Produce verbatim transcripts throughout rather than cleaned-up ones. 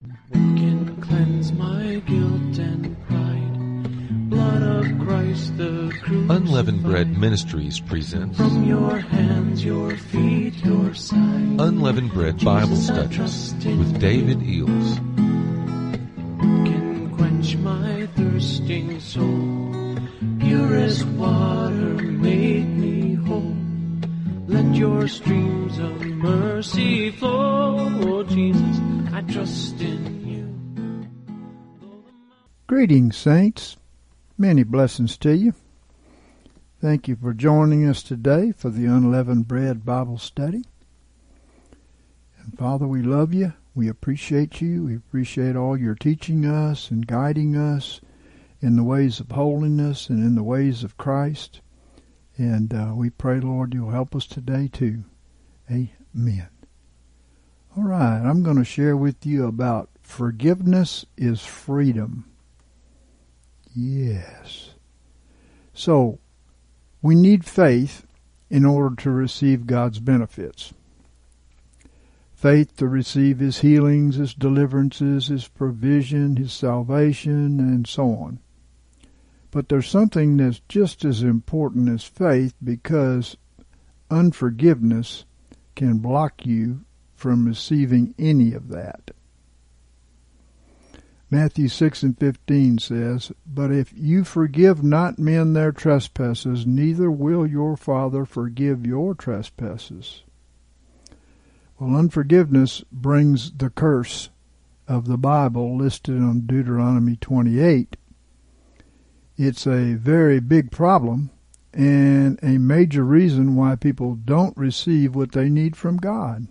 What can cleanse my guilt and pride? Blood of Christ the crucified. Unleavened Bread Ministries presents From your hands, your feet, your side. Unleavened Bread Bible Studies with David Eels. Can quench my thirsting soul. Pure as water made me whole. Let your streams of mercy flow. Oh, Jesus, I trust in you. Greetings, saints. Many blessings to you. Thank you for joining us today for the Unleavened Bread Bible Study. And Father, we love you. We appreciate you. We appreciate all you're teaching us and guiding us in the ways of holiness and in the ways of Christ. And uh, we pray, Lord, you'll help us today too. Amen. All right, I'm going to share with you about forgiveness is freedom. Yes. So, we need faith in order to receive God's benefits. Faith to receive His healings, His deliverances, His provision, His salvation, and so on. But there's something that's just as important as faith, because unforgiveness can block you from receiving any of that. Matthew six and fifteen says, "But if you forgive not men their trespasses, neither will your Father forgive your trespasses." Well, unforgiveness brings the curse of the Bible listed on Deuteronomy twenty-eight. It's a very big problem and a major reason why people don't receive what they need from God.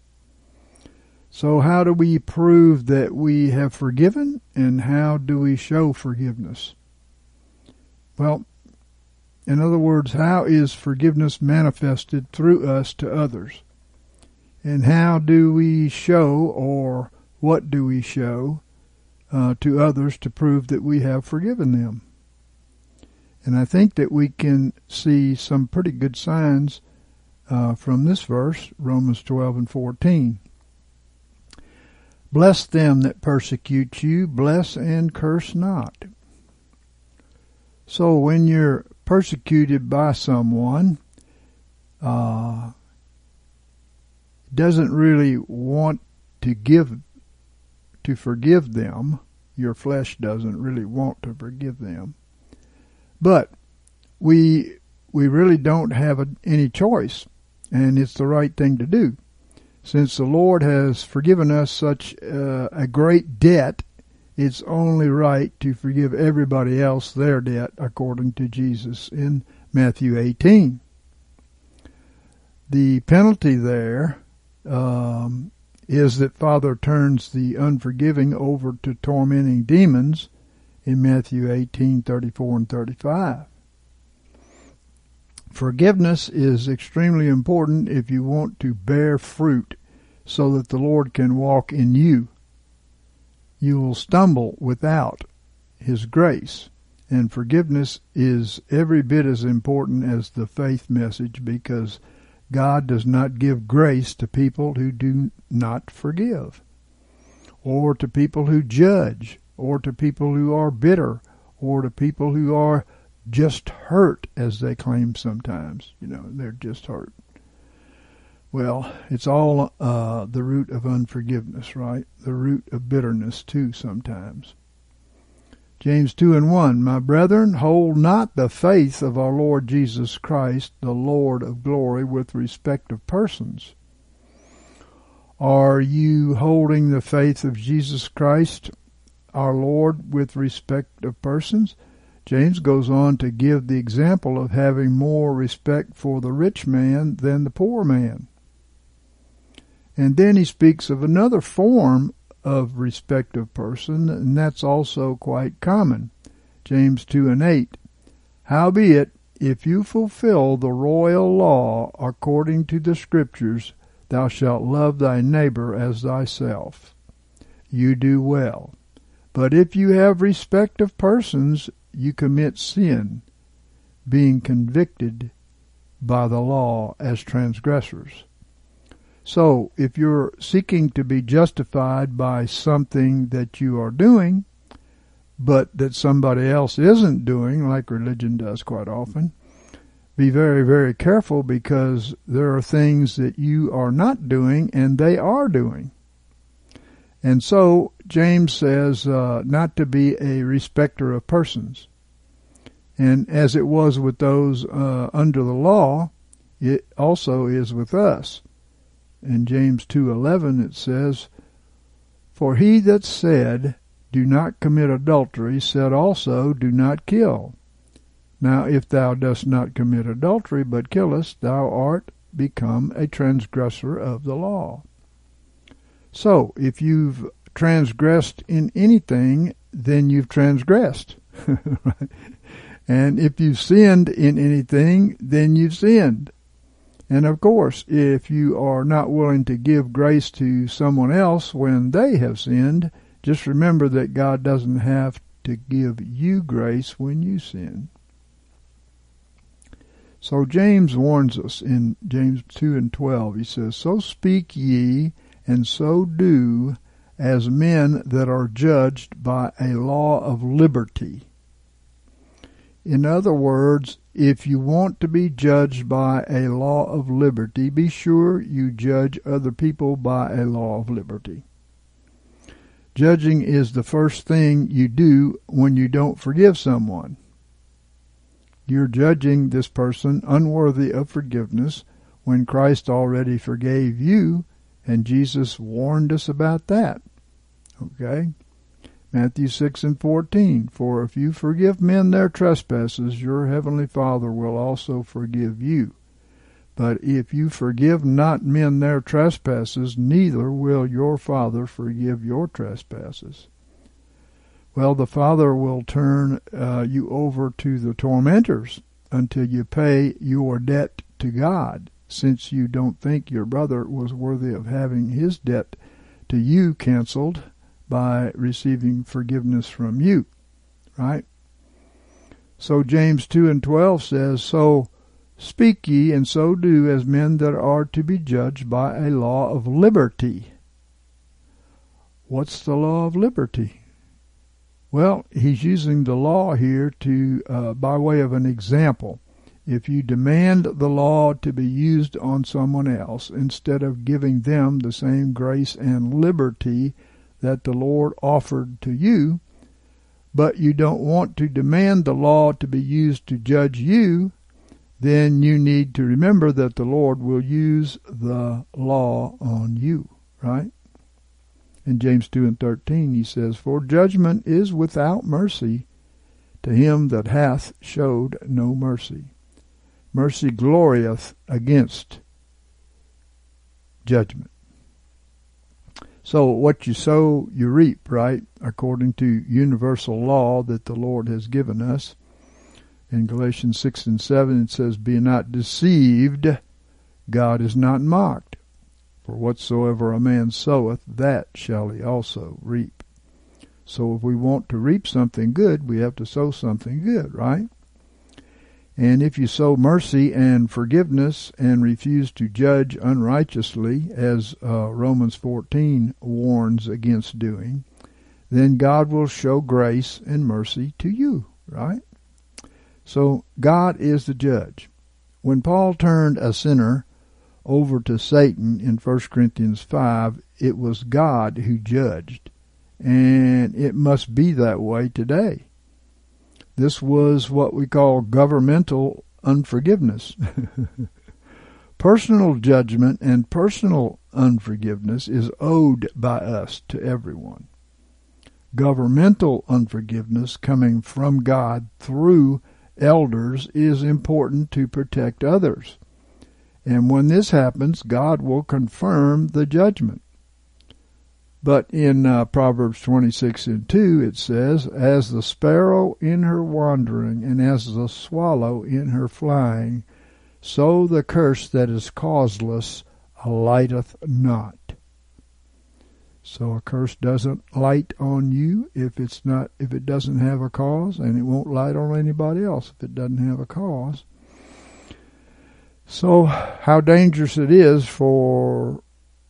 So how do we prove that we have forgiven, and how do we show forgiveness? Well, in other words, how is forgiveness manifested through us to others? And how do we show, or what do we show uh, to others to prove that we have forgiven them? And I think that we can see some pretty good signs uh, from this verse, Romans twelve and fourteen. "Bless them that persecute you, bless and curse not." So when you're persecuted by someone, uh, doesn't really want to give, to forgive them. Your flesh doesn't really want to forgive them. But we we really don't have a, any choice, and it's the right thing to do. Since the Lord has forgiven us such uh, a great debt, it's only right to forgive everybody else their debt, according to Jesus in Matthew eighteen. The penalty there um, is that Father turns the unforgiving over to tormenting demons in Matthew eighteen, thirty-four and thirty-five. Forgiveness is extremely important if you want to bear fruit so that the Lord can walk in you. You will stumble without His grace, and forgiveness is every bit as important as the faith message, because God does not give grace to people who do not forgive, or to people who judge, or to people who are bitter, or to people who are just hurt, as they claim sometimes. You know, they're just hurt. Well, it's all uh, the root of unforgiveness, right? The root of bitterness, too, sometimes. James two and one, "My brethren, hold not the faith of our Lord Jesus Christ, the Lord of glory, with respect of persons." Are you holding the faith of Jesus Christ, our Lord, with respect of persons? James goes on to give the example of having more respect for the rich man than the poor man. And then he speaks of another form of respect of person, and that's also quite common. James two and eight, "Howbeit, if you fulfill the royal law according to the Scriptures, thou shalt love thy neighbor as thyself. You do well. But if you have respect of persons, you commit sin, being convicted by the law as transgressors." So if you're seeking to be justified by something that you are doing, but that somebody else isn't doing, like religion does quite often, be very, very careful, because there are things that you are not doing and they are doing. And so James says uh, not to be a respecter of persons. And as it was with those uh, under the law, it also is with us. In James two eleven it says, "For he that said, do not commit adultery, said also, do not kill. Now if thou dost not commit adultery, but killest, thou art become a transgressor of the law." So if you've transgressed in anything, then you've transgressed. Right? And if you've sinned in anything, then you've sinned. And of course, if you are not willing to give grace to someone else when they have sinned, just remember that God doesn't have to give you grace when you sin. So James warns us in James two and twelve. He says, "So speak ye, and so do, as men that are judged by a law of liberty." In other words, if you want to be judged by a law of liberty, be sure you judge other people by a law of liberty. Judging is the first thing you do when you don't forgive someone. You're judging this person unworthy of forgiveness when Christ already forgave you, and Jesus warned us about that. Okay? Matthew six and fourteen, "For if you forgive men their trespasses, your heavenly Father will also forgive you. But if you forgive not men their trespasses, neither will your Father forgive your trespasses." Well, the Father will turn uh, you over to the tormentors until you pay your debt to God, since you don't think your brother was worthy of having his debt to you canceled by receiving forgiveness from you, right? So James two and twelve says, "So speak ye, and so do, as men that are to be judged by a law of liberty." What's the law of liberty? Well, he's using the law here to uh, by way of an example. If you demand the law to be used on someone else instead of giving them the same grace and liberty that the Lord offered to you, but you don't want to demand the law to be used to judge you, then you need to remember that the Lord will use the law on you, right? In James two and thirteen he says, "For judgment is without mercy to him that hath showed no mercy. Mercy glorieth against judgment." So what you sow, you reap, right? According to universal law that the Lord has given us. In Galatians six and seven it says, "Be not deceived, God is not mocked. For whatsoever a man soweth, that shall he also reap." So if we want to reap something good, we have to sow something good, right? And if you sow mercy and forgiveness and refuse to judge unrighteously, as uh, Romans fourteen warns against doing, then God will show grace and mercy to you, right? So God is the judge. When Paul turned a sinner over to Satan in First Corinthians five, it was God who judged, and it must be that way today. This was what we call governmental unforgiveness. Personal judgment and personal unforgiveness is owed by us to everyone. Governmental unforgiveness coming from God through elders is important to protect others. And when this happens, God will confirm the judgment. But in uh, Proverbs twenty-six and two it says, "As the sparrow in her wandering, and as the swallow in her flying, so the curse that is causeless alighteth not." So a curse doesn't light on you if it's not if it doesn't have a cause, and it won't light on anybody else if it doesn't have a cause. So how dangerous it is for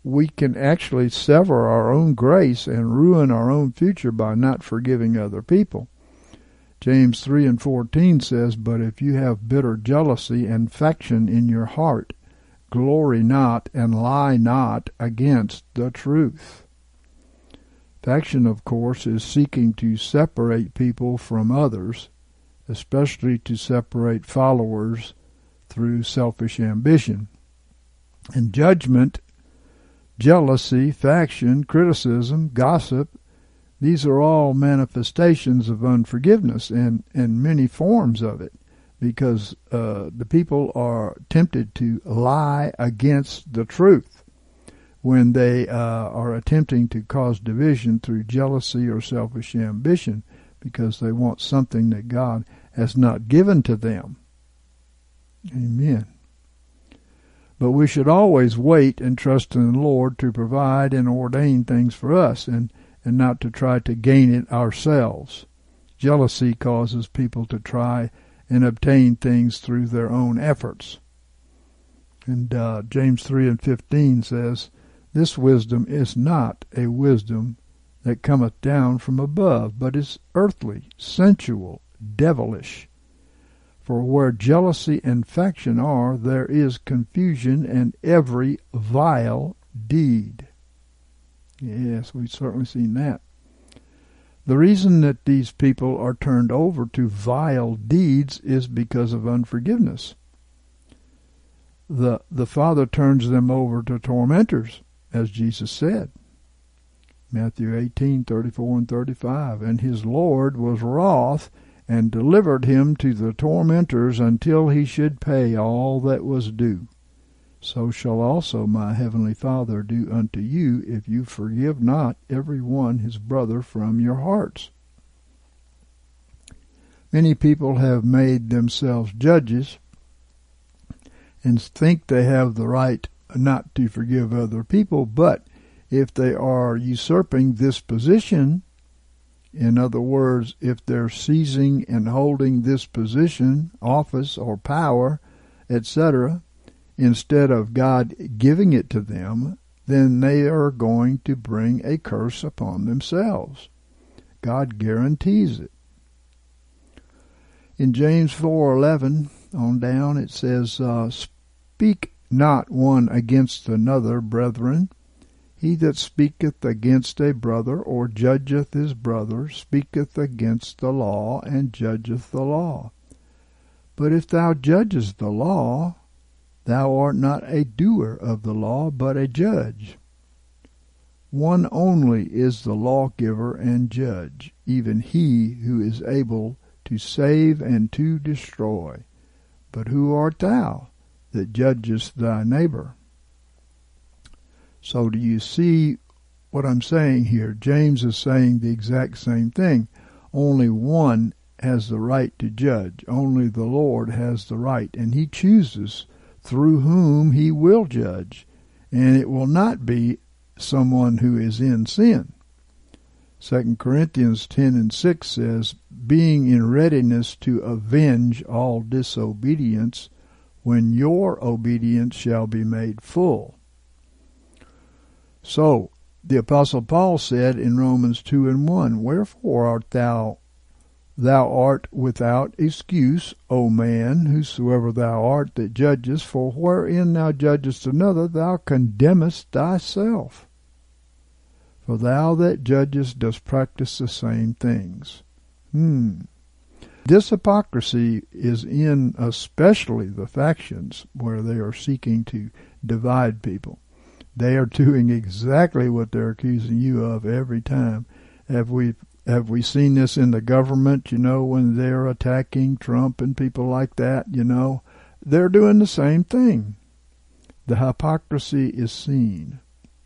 we can actually sever our own grace and ruin our own future by not forgiving other people. James three and fourteen says, "But if you have bitter jealousy and faction in your heart, glory not and lie not against the truth." Faction, of course, is seeking to separate people from others, especially to separate followers through selfish ambition. And judgment, jealousy, faction, criticism, gossip, these are all manifestations of unforgiveness and, and many forms of it, because uh, the people are tempted to lie against the truth when they uh, are attempting to cause division through jealousy or selfish ambition, because they want something that God has not given to them. Amen. But we should always wait and trust in the Lord to provide and ordain things for us, and, and not to try to gain it ourselves. Jealousy causes people to try and obtain things through their own efforts. And uh, James three and fifteen says, "This wisdom is not a wisdom that cometh down from above, but is earthly, sensual, devilish. For where jealousy and faction are, there is confusion and every vile deed." Yes, we've certainly seen that. The reason that these people are turned over to vile deeds is because of unforgiveness. The, the Father turns them over to tormentors, as Jesus said. Matthew eighteen, thirty-four and thirty-five. "And his Lord was wroth, and delivered him to the tormentors until he should pay all that was due. So shall also my heavenly Father do unto you, if you forgive not every one his brother from your hearts." Many people have made themselves judges and think they have the right not to forgive other people, but if they are usurping this position, in other words, if they're seizing and holding this position, office or power, et cetera, instead of God giving it to them, then they are going to bring a curse upon themselves. God guarantees it. In James four eleven on down, it says, uh, "Speak not one against another, brethren. He that speaketh against a brother, or judgeth his brother, speaketh against the law, and judgeth the law. But if thou judgest the law, thou art not a doer of the law, but a judge. One only is the lawgiver and judge, even he who is able to save and to destroy. But who art thou that judgest thy neighbor?" So do you see what I'm saying here? James is saying the exact same thing. Only one has the right to judge. Only the Lord has the right, and he chooses through whom he will judge, and it will not be someone who is in sin. Second Corinthians ten and six says, "Being in readiness to avenge all disobedience, when your obedience shall be made full." So, the Apostle Paul said in Romans two and one, "Wherefore art thou Thou art without excuse, O man, whosoever thou art that judgest, for wherein thou judgest another, thou condemnest thyself. For thou that judgest dost practice the same things." Hmm. This hypocrisy is in especially the factions where they are seeking to divide people. They are doing exactly what they're accusing you of every time. Have we Have we seen this in the government, you know, when they're attacking Trump and people like that, you know? They're doing the same thing. The hypocrisy is seen.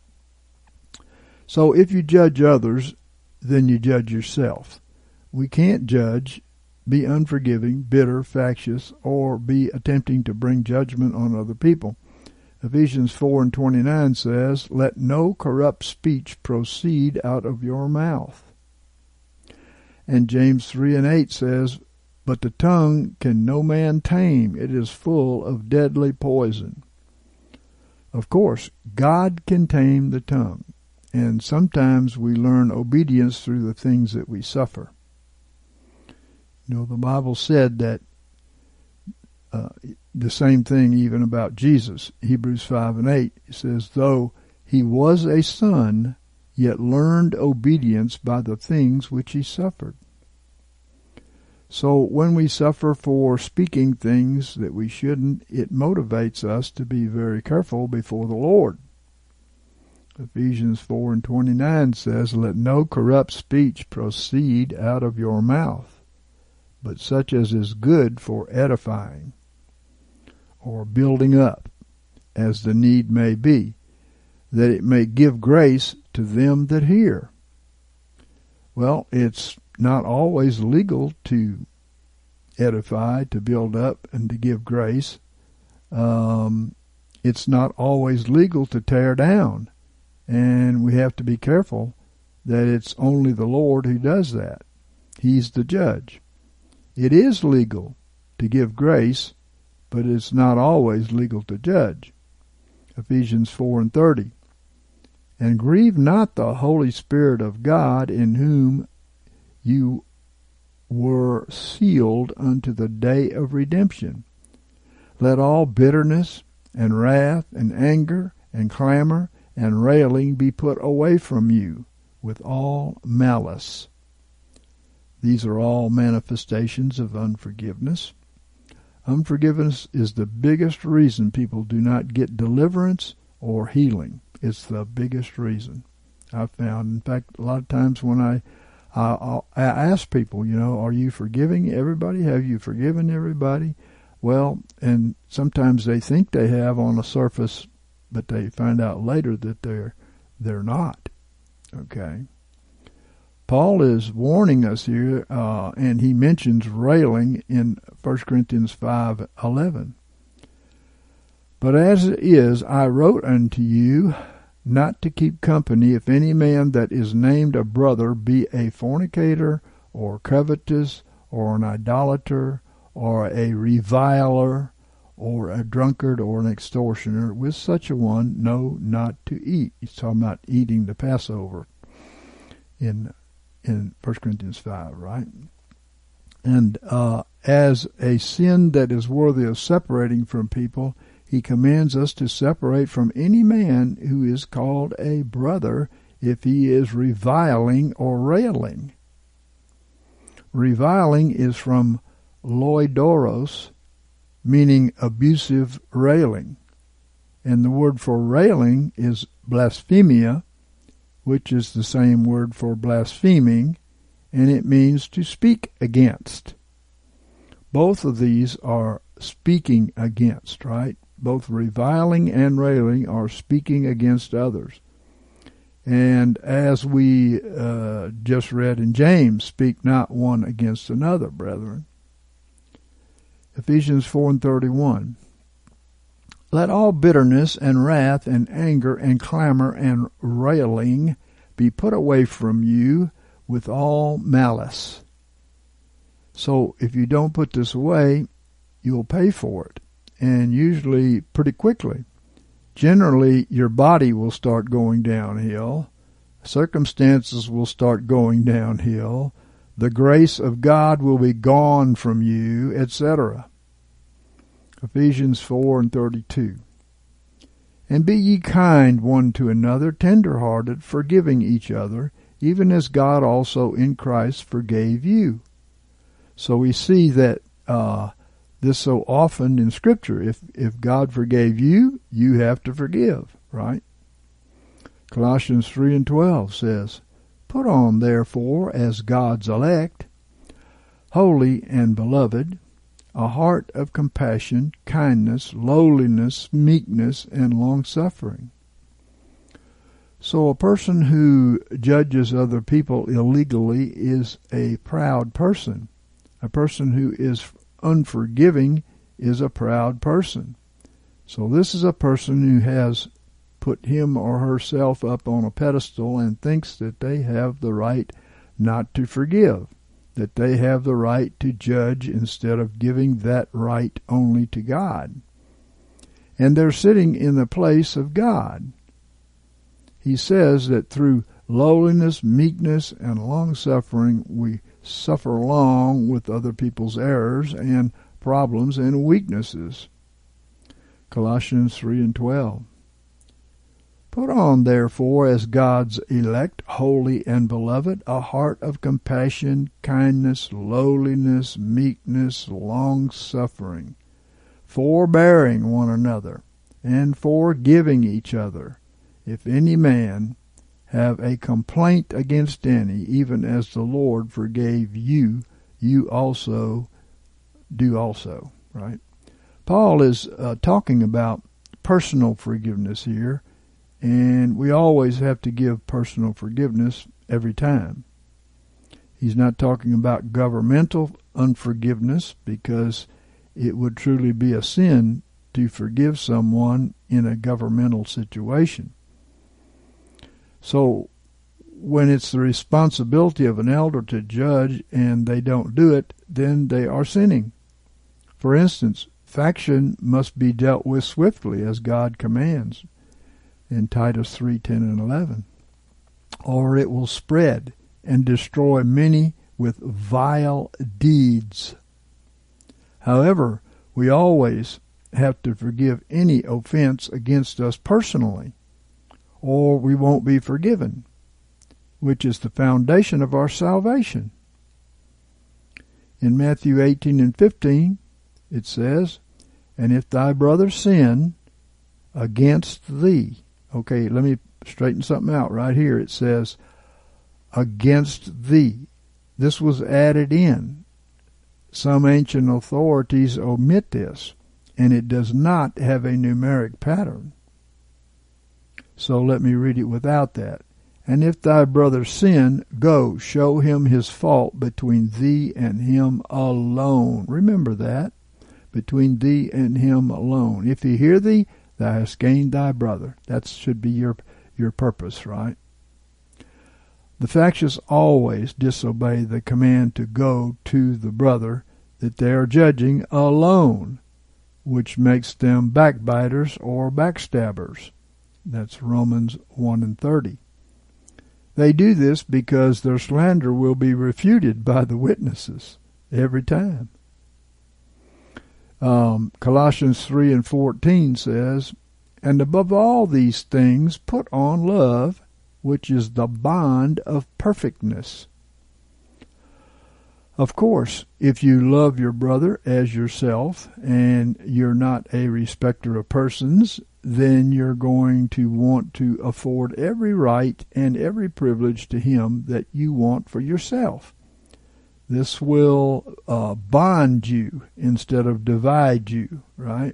So if you judge others, then you judge yourself. We can't judge, be unforgiving, bitter, factious, or be attempting to bring judgment on other people. Ephesians four and twenty-nine says, "Let no corrupt speech proceed out of your mouth." And James three and eight says, "But the tongue can no man tame. It is full of deadly poison." Of course, God can tame the tongue, and sometimes we learn obedience through the things that we suffer. You know, the Bible said that uh, the same thing even about Jesus. Hebrews five and eight, it says, though he was a son, yet learned obedience by the things which he suffered. So when we suffer for speaking things that we shouldn't, it motivates us to be very careful before the Lord. Ephesians four and twenty-nine says, let no corrupt speech proceed out of your mouth, but such as is good for edifying or building up, as the need may be, that it may give grace to them that hear. Well, it's not always legal to edify, to build up, and to give grace. Um, it's not always legal to tear down, and we have to be careful that it's only the Lord who does that. He's the judge. It is legal to give grace, but it's not always legal to judge. Ephesians four and thirty. And grieve not the Holy Spirit of God, in whom you were sealed unto the day of redemption. Let all bitterness and wrath and anger and clamor and railing be put away from you with all malice. These are all manifestations of unforgiveness. Unforgiveness is the biggest reason people do not get deliverance or healing. It's the biggest reason I've found. In fact, a lot of times when I, I, I ask people, you know, are you forgiving everybody? Have you forgiven everybody? Well, and sometimes they think they have on the surface, but they find out later that they're they're not. Okay. Paul is warning us here, uh, and he mentions railing in First Corinthians five eleven. But as it is, I wrote unto you not to keep company if any man that is named a brother be a fornicator, or covetous, or an idolater, or a reviler, or a drunkard, or an extortioner. With such a one, no, not to eat. He's talking about eating the Passover in in First Corinthians five, right? And uh, as a sin that is worthy of separating from people, he commands us to separate from any man who is called a brother if he is reviling or railing. Reviling is from loidoros, meaning abusive railing. And the word for railing is blasphemia, which is the same word for blaspheming, and it means to speak against. Both of these are speaking against, right? Both reviling and railing are speaking against others. And as we uh, just read in James, speak not one against another, brethren. Ephesians four and thirty-one. Let all bitterness and wrath and anger and clamor and railing be put away from you with all malice. So if you don't put this away, you'll pay for it, and usually pretty quickly. Generally, your body will start going downhill. Circumstances will start going downhill. The grace of God will be gone from you, et cetera. Ephesians four and thirty-two. And be ye kind one to another, tender-hearted, forgiving each other, even as God also in Christ forgave you. So we see that uh, this so often in Scripture. If if God forgave you, you have to forgive, right? Colossians three and twelve says, Put on, therefore, as God's elect, holy and beloved, a heart of compassion, kindness, lowliness, meekness, and long-suffering. So a person who judges other people illegally is a proud person. A person who is unforgiving is a proud person. So this is a person who has put him or herself up on a pedestal and thinks that they have the right not to forgive, that they have the right to judge instead of giving that right only to God. and they're sitting in the place of God. He says that through lowliness, meekness, and long-suffering, we suffer along with other people's errors and problems and weaknesses. Colossians three and twelve. Put on, therefore, as God's elect, holy and beloved, a heart of compassion, kindness, lowliness, meekness, long-suffering, forbearing one another, and forgiving each other. If any man have a complaint against any, even as the Lord forgave you, you also do also. Right? Paul is uh, talking about personal forgiveness here, and we always have to give personal forgiveness every time. He's not talking about governmental unforgiveness, because it would truly be a sin to forgive someone in a governmental situation. So when it's the responsibility of an elder to judge and they don't do it, then they are sinning. For instance, faction must be dealt with swiftly as God commands in Titus three, ten, and eleven, or it will spread and destroy many with vile deeds. However, we always have to forgive any offense against us personally, or we won't be forgiven, which is the foundation of our salvation. In Matthew eighteen and fifteen, it says, and if thy brother sin against thee. Okay, let me straighten something out right here. It says, against thee. This was added in. Some ancient authorities omit this, and it does not have a numeric pattern. So let me read it without that. And if thy brother sin, go, show him his fault between thee and him alone. Remember that. Between thee and him alone. If he hear thee, thou hast gained thy brother. That should be your, your purpose, right? The factious always disobey the command to go to the brother that they are judging alone, which makes them backbiters or backstabbers. That's Romans one and thirty. They do this because their slander will be refuted by the witnesses every time. Um, Colossians three and fourteen says, and above all these things put on love, which is the bond of perfectness. Of course, if you love your brother as yourself and you're not a respecter of persons, then you're going to want to afford every right and every privilege to him that you want for yourself. This will uh, bond you instead of divide you, right?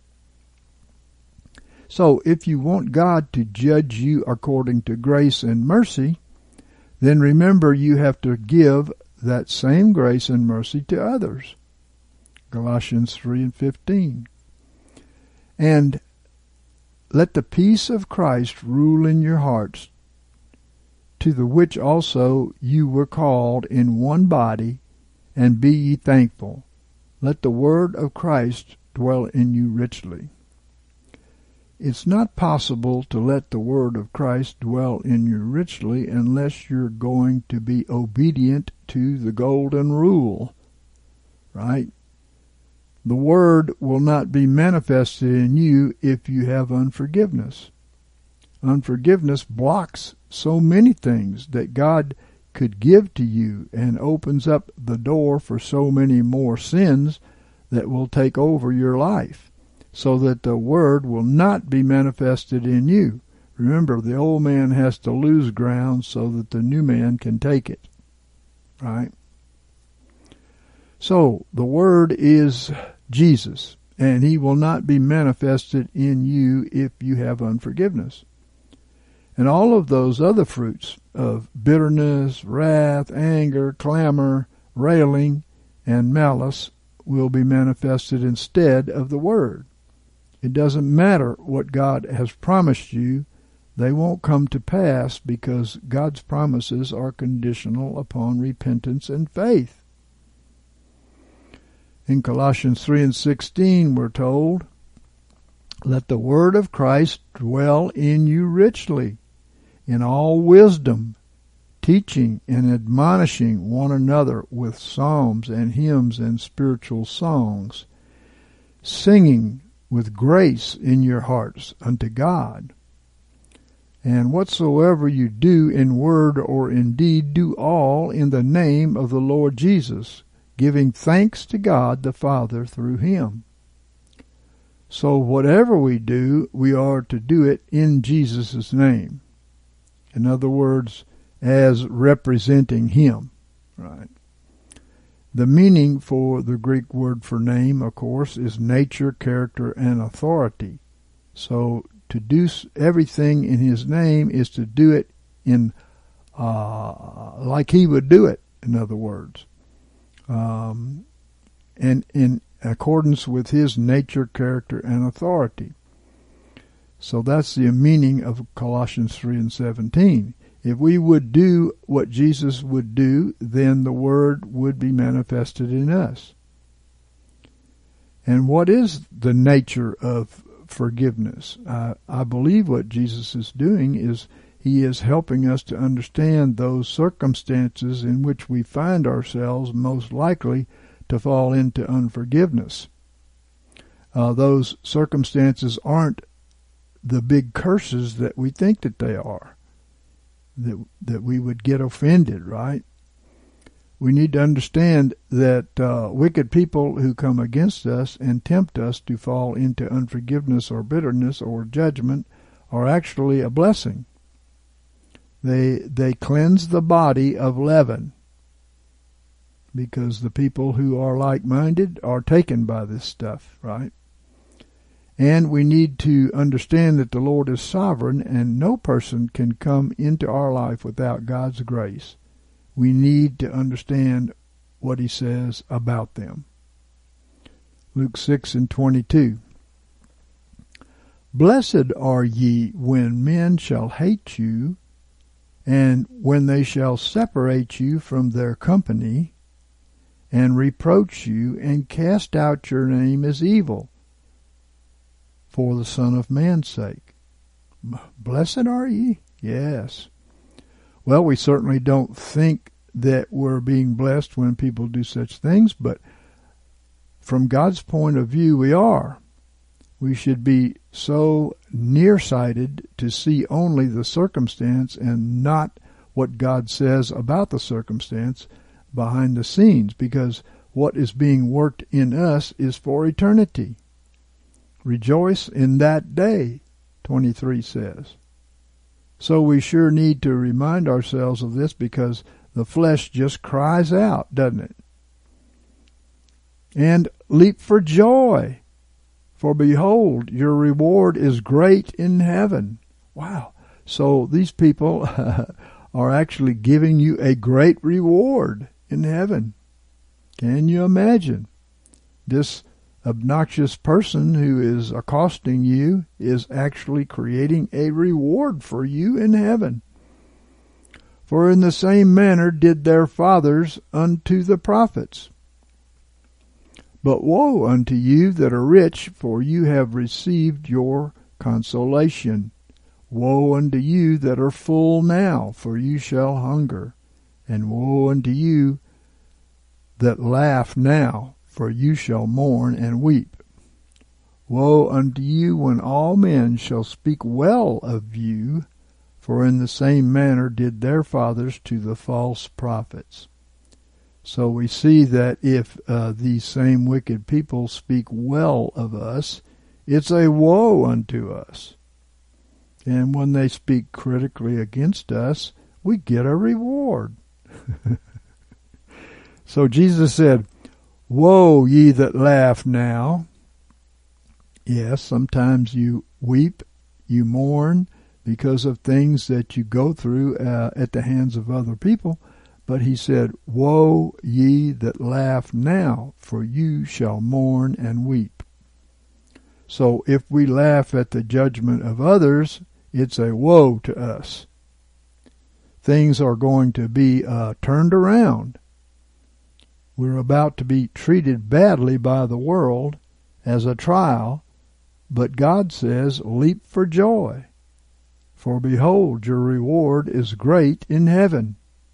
So if you want God to judge you according to grace and mercy, then remember you have to give that same grace and mercy to others. Colossians three and fifteen. And let the peace of Christ rule in your hearts, to the which also you were called in one body, and be ye thankful. Let the word of Christ dwell in you richly. It's not possible to let the word of Christ dwell in you richly unless you're going to be obedient to the golden rule, right? The word will not be manifested in you if you have unforgiveness. Unforgiveness blocks so many things that God could give to you and opens up the door for so many more sins that will take over your life, so that the word will not be manifested in you. Remember, the old man has to lose ground so that the new man can take it, right? So the word is Jesus, and he will not be manifested in you if you have unforgiveness. And all of those other fruits of bitterness, wrath, anger, clamor, railing, and malice will be manifested instead of the word. It doesn't matter what God has promised you. They won't come to pass because God's promises are conditional upon repentance and faith. In Colossians three and sixteen we're told, Let the word of Christ dwell in you richly, in all wisdom, teaching and admonishing one another with psalms and hymns and spiritual songs, singing with grace in your hearts unto God. And whatsoever you do in word or in deed, do all in the name of the Lord Jesus, giving thanks to God the Father through him. So whatever we do, we are to do it in Jesus' name. In other words, as representing him, right? The meaning for the Greek word for name, of course, is nature, character, and authority. So to do everything in his name is to do it in uh, like he would do it, in other words, um, and in accordance with his nature, character, and authority. So that's the meaning of Colossians three and seventeen. If we would do what Jesus would do, then the Word would be manifested in us. And what is the nature of forgiveness? Uh, I believe what Jesus is doing is he is helping us to understand those circumstances in which we find ourselves most likely to fall into unforgiveness. Uh, those circumstances aren't the big curses that we think that they are. That that we would get offended, right? We need to understand that uh, wicked people who come against us and tempt us to fall into unforgiveness or bitterness or judgment are actually a blessing. They they cleanse the body of leaven, because the people who are like-minded are taken by this stuff, right? And we need to understand that the Lord is sovereign and no person can come into our life without God's grace. We need to understand what he says about them. Luke six and twenty-two. Blessed are ye when men shall hate you, and when they shall separate you from their company, and reproach you, and cast out your name as evil, for the Son of Man's sake. Blessed are ye? Yes. Well, we certainly don't think that we're being blessed when people do such things, but from God's point of view, we are. We should be so nearsighted to see only the circumstance and not what God says about the circumstance behind the scenes, because what is being worked in us is for eternity. Rejoice in that day, twenty-three says. So we sure need to remind ourselves of this, because the flesh just cries out, doesn't it? And leap for joy, for behold, your reward is great in heaven. Wow. So these people are actually giving you a great reward in heaven. Can you imagine? This obnoxious person who is accosting you is actually creating a reward for you in heaven. For in the same manner did their fathers unto the prophets. But woe unto you that are rich, for you have received your consolation. Woe unto you that are full now, for you shall hunger. And woe unto you that laugh now, for you shall mourn and weep. Woe unto you when all men shall speak well of you, for in the same manner did their fathers to the false prophets. So we see that if uh, these same wicked people speak well of us, it's a woe unto us. And when they speak critically against us, we get a reward. So Jesus said, woe ye that laugh now. Yes, sometimes you weep, you mourn because of things that you go through uh, at the hands of other people. But he said, woe ye that laugh now, for you shall mourn and weep. So if we laugh at the judgment of others, it's a woe to us. Things are going to be uh, turned around. We're about to be treated badly by the world as a trial, But God says, leap for joy, for behold, your reward is great in heaven.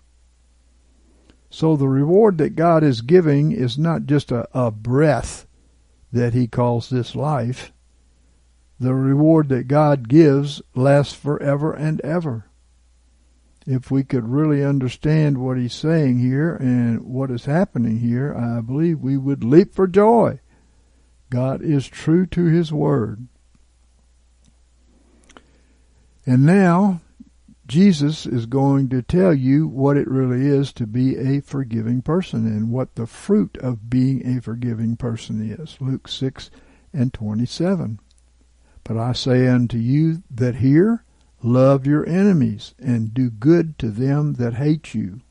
So the reward that God is giving is not just a, a breath that he calls this life. The reward that God gives lasts forever and ever. If we could really understand what he's saying here and what is happening here, I believe we would leap for joy. God is true to his word. And now, Jesus is going to tell you what it really is to be a forgiving person and what the fruit of being a forgiving person is. Luke six and twenty-seven. But I say unto you that hear, love your enemies, and do good to them that hate you.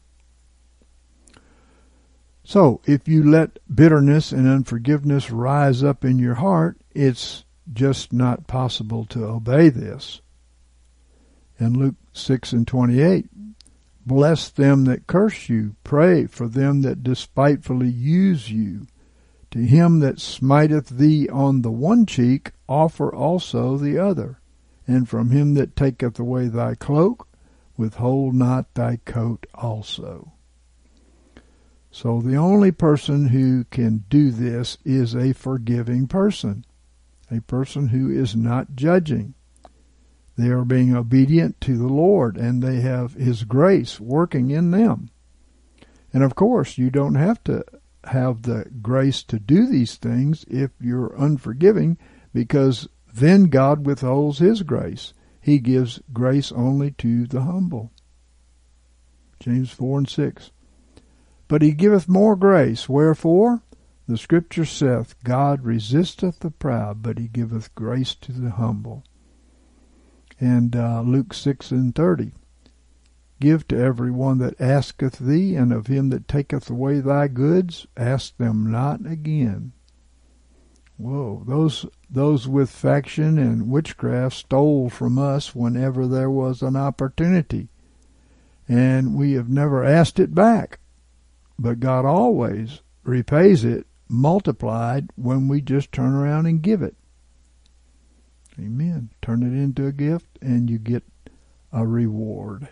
So, if you let bitterness and unforgiveness rise up in your heart, it's just not possible to obey this. In Luke six and twenty-eight, bless them that curse you, pray for them that despitefully use you. To him that smiteth thee on the one cheek, offer also the other. And from him that taketh away thy cloak, withhold not thy coat also. So the only person who can do this is a forgiving person, a person who is not judging. They are being obedient to the Lord, and they have his grace working in them. And of course, you don't have to have the grace to do these things if you're unforgiving, because then God withholds his grace. He gives grace only to the humble. James four and six. But he giveth more grace. Wherefore? The scripture saith, God resisteth the proud, but he giveth grace to the humble. And uh, Luke six and thirty. Give to every one that asketh thee, and of him that taketh away thy goods, ask them not again. Whoa, those those with faction and witchcraft stole from us whenever there was an opportunity, and we have never asked it back. But God always repays it multiplied when we just turn around and give it. Amen. Turn it into a gift and you get a reward.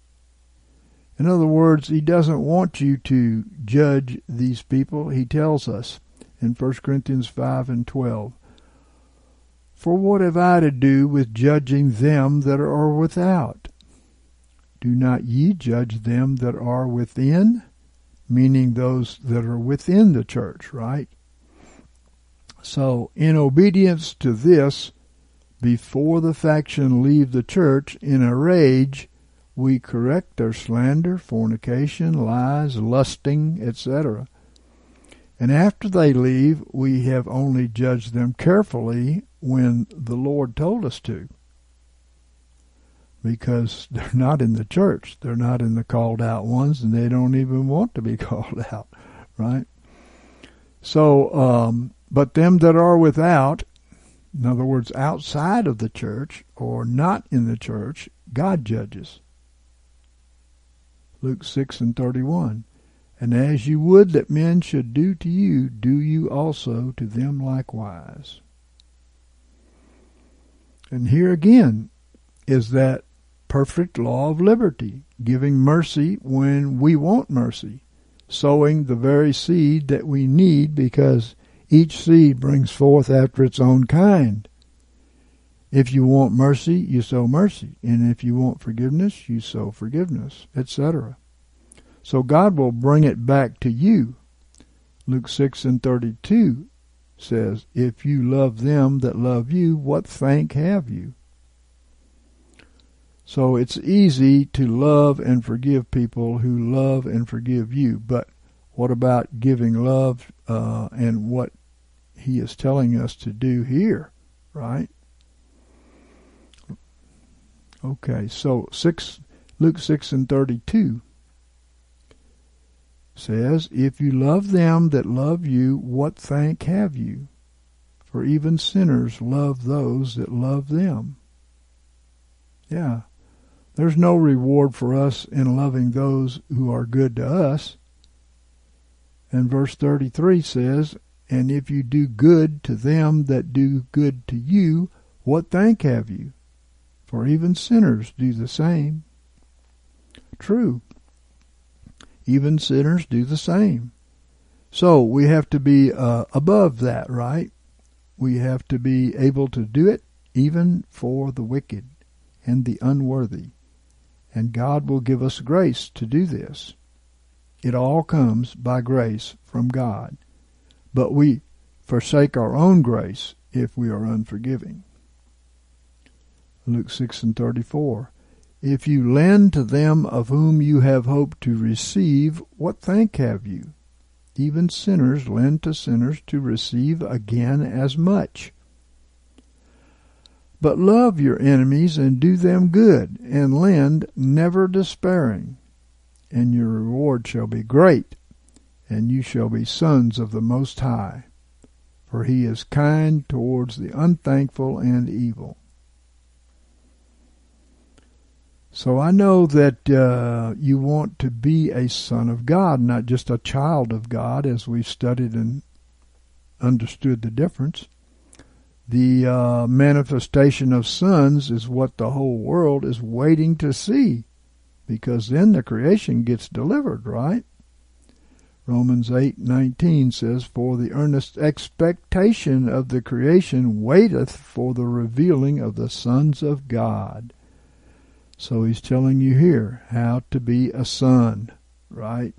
In other words, he doesn't want you to judge these people. He tells us in First Corinthians five and twelve, for what have I to do with judging them that are without? Do not ye judge them that are within? Meaning those that are within the church, right? So, in obedience to this, before the faction leave the church, in a rage, we correct their slander, fornication, lies, lusting, et cetera. And after they leave, we have only judged them carefully when the Lord told us to. Because they're not in the church. They're not in the called out ones, and they don't even want to be called out, right? So, um, but them that are without, in other words, outside of the church or not in the church, God judges. Luke six and thirty-one. And as you would that men should do to you, do you also to them likewise. And here again is that perfect law of liberty, giving mercy when we want mercy, sowing the very seed that we need, because each seed brings forth after its own kind. If you want mercy, you sow mercy, and if you want forgiveness, you sow forgiveness, et cetera. So God will bring it back to you. Luke six and thirty-two says, if you love them that love you, what thank have you? So it's easy to love and forgive people who love and forgive you. But what about giving love uh, and what he is telling us to do here, right? Okay, so six, Luke six and thirty-two says, if you love them that love you, what thank have you? For even sinners love those that love them. Yeah. There's no reward for us in loving those who are good to us. And verse thirty-three says, And if you do good to them that do good to you, what thank have you? For even sinners do the same. True. Even sinners do the same. So we have to be uh, above that, right? We have to be able to do it even for the wicked and the unworthy. And God will give us grace to do this. It all comes by grace from God. But we forsake our own grace if we are unforgiving. Luke six and thirty-four. If you lend to them of whom you have hoped to receive, what thank have you? Even sinners lend to sinners to receive again as much. But love your enemies and do them good, and lend, never despairing, and your reward shall be great, and you shall be sons of the Most High, for he is kind towards the unthankful and evil. So I know that uh, you want to be a son of God, not just a child of God, as we've studied and understood the difference. The uh, manifestation of sons is what the whole world is waiting to see, because then the creation gets delivered, right? Romans eight nineteen says, For the earnest expectation of the creation waiteth for the revealing of the sons of God. So he's telling you here how to be a son, right?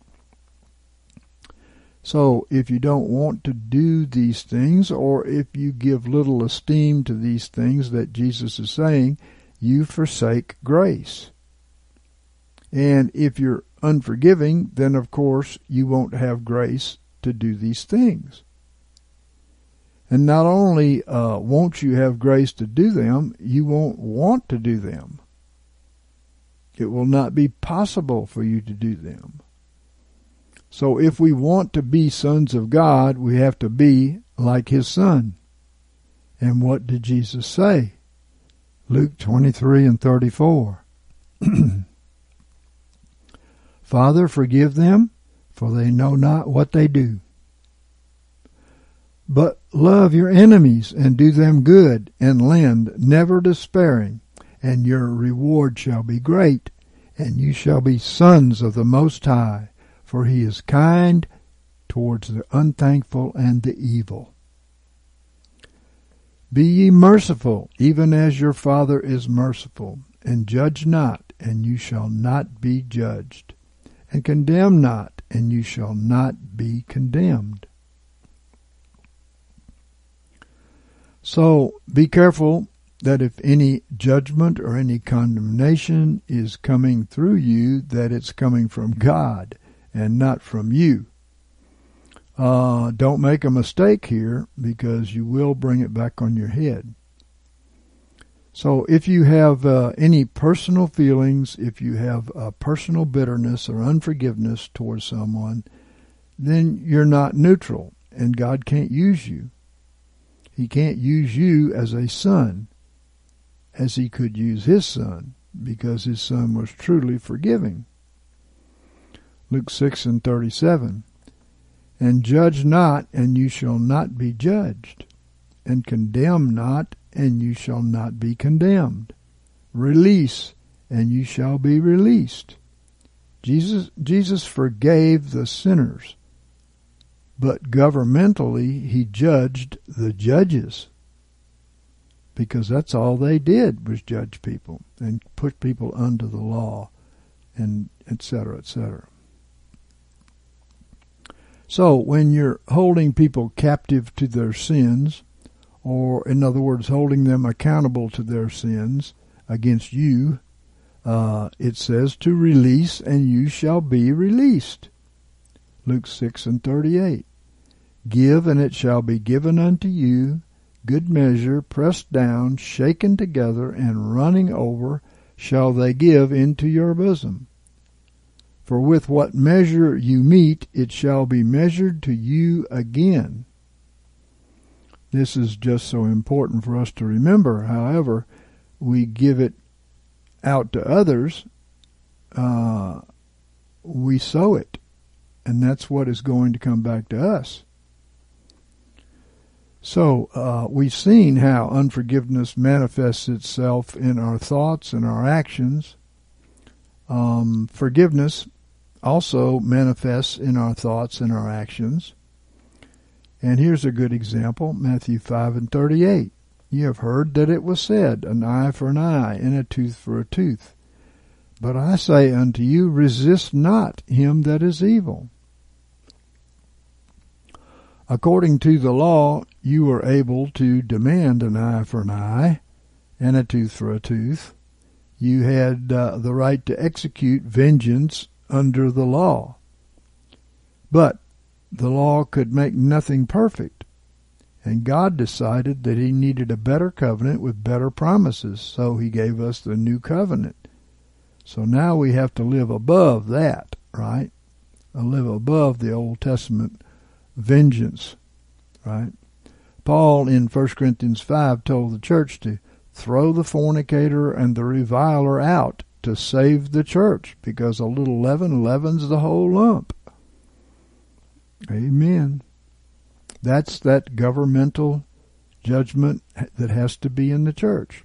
So if you don't want to do these things, or if you give little esteem to these things that Jesus is saying, you forsake grace. And if you're unforgiving, then of course you won't have grace to do these things. And not only uh, won't you have grace to do them, you won't want to do them. It will not be possible for you to do them. So if we want to be sons of God, we have to be like his son. And what did Jesus say? Luke twenty-three and thirty-four. Father, forgive them, for they know not what they do. But love your enemies, and do them good, and lend, never despairing, and your reward shall be great, and you shall be sons of the Most High, for he is kind towards the unthankful and the evil. Be ye merciful, even as your Father is merciful, and judge not, and you shall not be judged, and condemn not, and you shall not be condemned. So be careful that if any judgment or any condemnation is coming through you, that it's coming from God and not from you. Uh, don't make a mistake here, because you will bring it back on your head. So if you have uh, any personal feelings, if you have uh, personal bitterness or unforgiveness towards someone, then you're not neutral, and God can't use you. He can't use you as a son, as he could use his son, because his son was truly forgiving. Luke six and thirty-seven. And judge not, and you shall not be judged. And condemn not, and you shall not be condemned. Release, and you shall be released. Jesus, Jesus forgave the sinners, but governmentally he judged the judges, because that's all they did was judge people and put people under the law, and et cetera, et cetera. So when you're holding people captive to their sins, or in other words, holding them accountable to their sins against you, uh, it says to release, and you shall be released. Luke six and thirty-eight. Give, and it shall be given unto you, good measure, pressed down, shaken together, and running over, shall they give into your bosom. For with what measure you meet, it shall be measured to you again. This is just so important for us to remember. However, we give it out to others, uh, we sow it, and that's what is going to come back to us. So uh, we've seen how unforgiveness manifests itself in our thoughts and our actions. Um, forgiveness also manifests in our thoughts and our actions. And here's a good example, Matthew five and thirty-eight. You have heard that it was said, an eye for an eye, and a tooth for a tooth. But I say unto you, resist not him that is evil. According to the law, you are able to demand an eye for an eye and a tooth for a tooth. You had uh, the right to execute vengeance under the law. But the law could make nothing perfect, and God decided that he needed a better covenant with better promises, so he gave us the new covenant. So now we have to live above that, right? Live above the Old Testament vengeance, right? Paul in First Corinthians five told the church to throw the fornicator and the reviler out to save the church, because a little leaven leavens the whole lump. Amen. That's that governmental judgment that has to be in the church.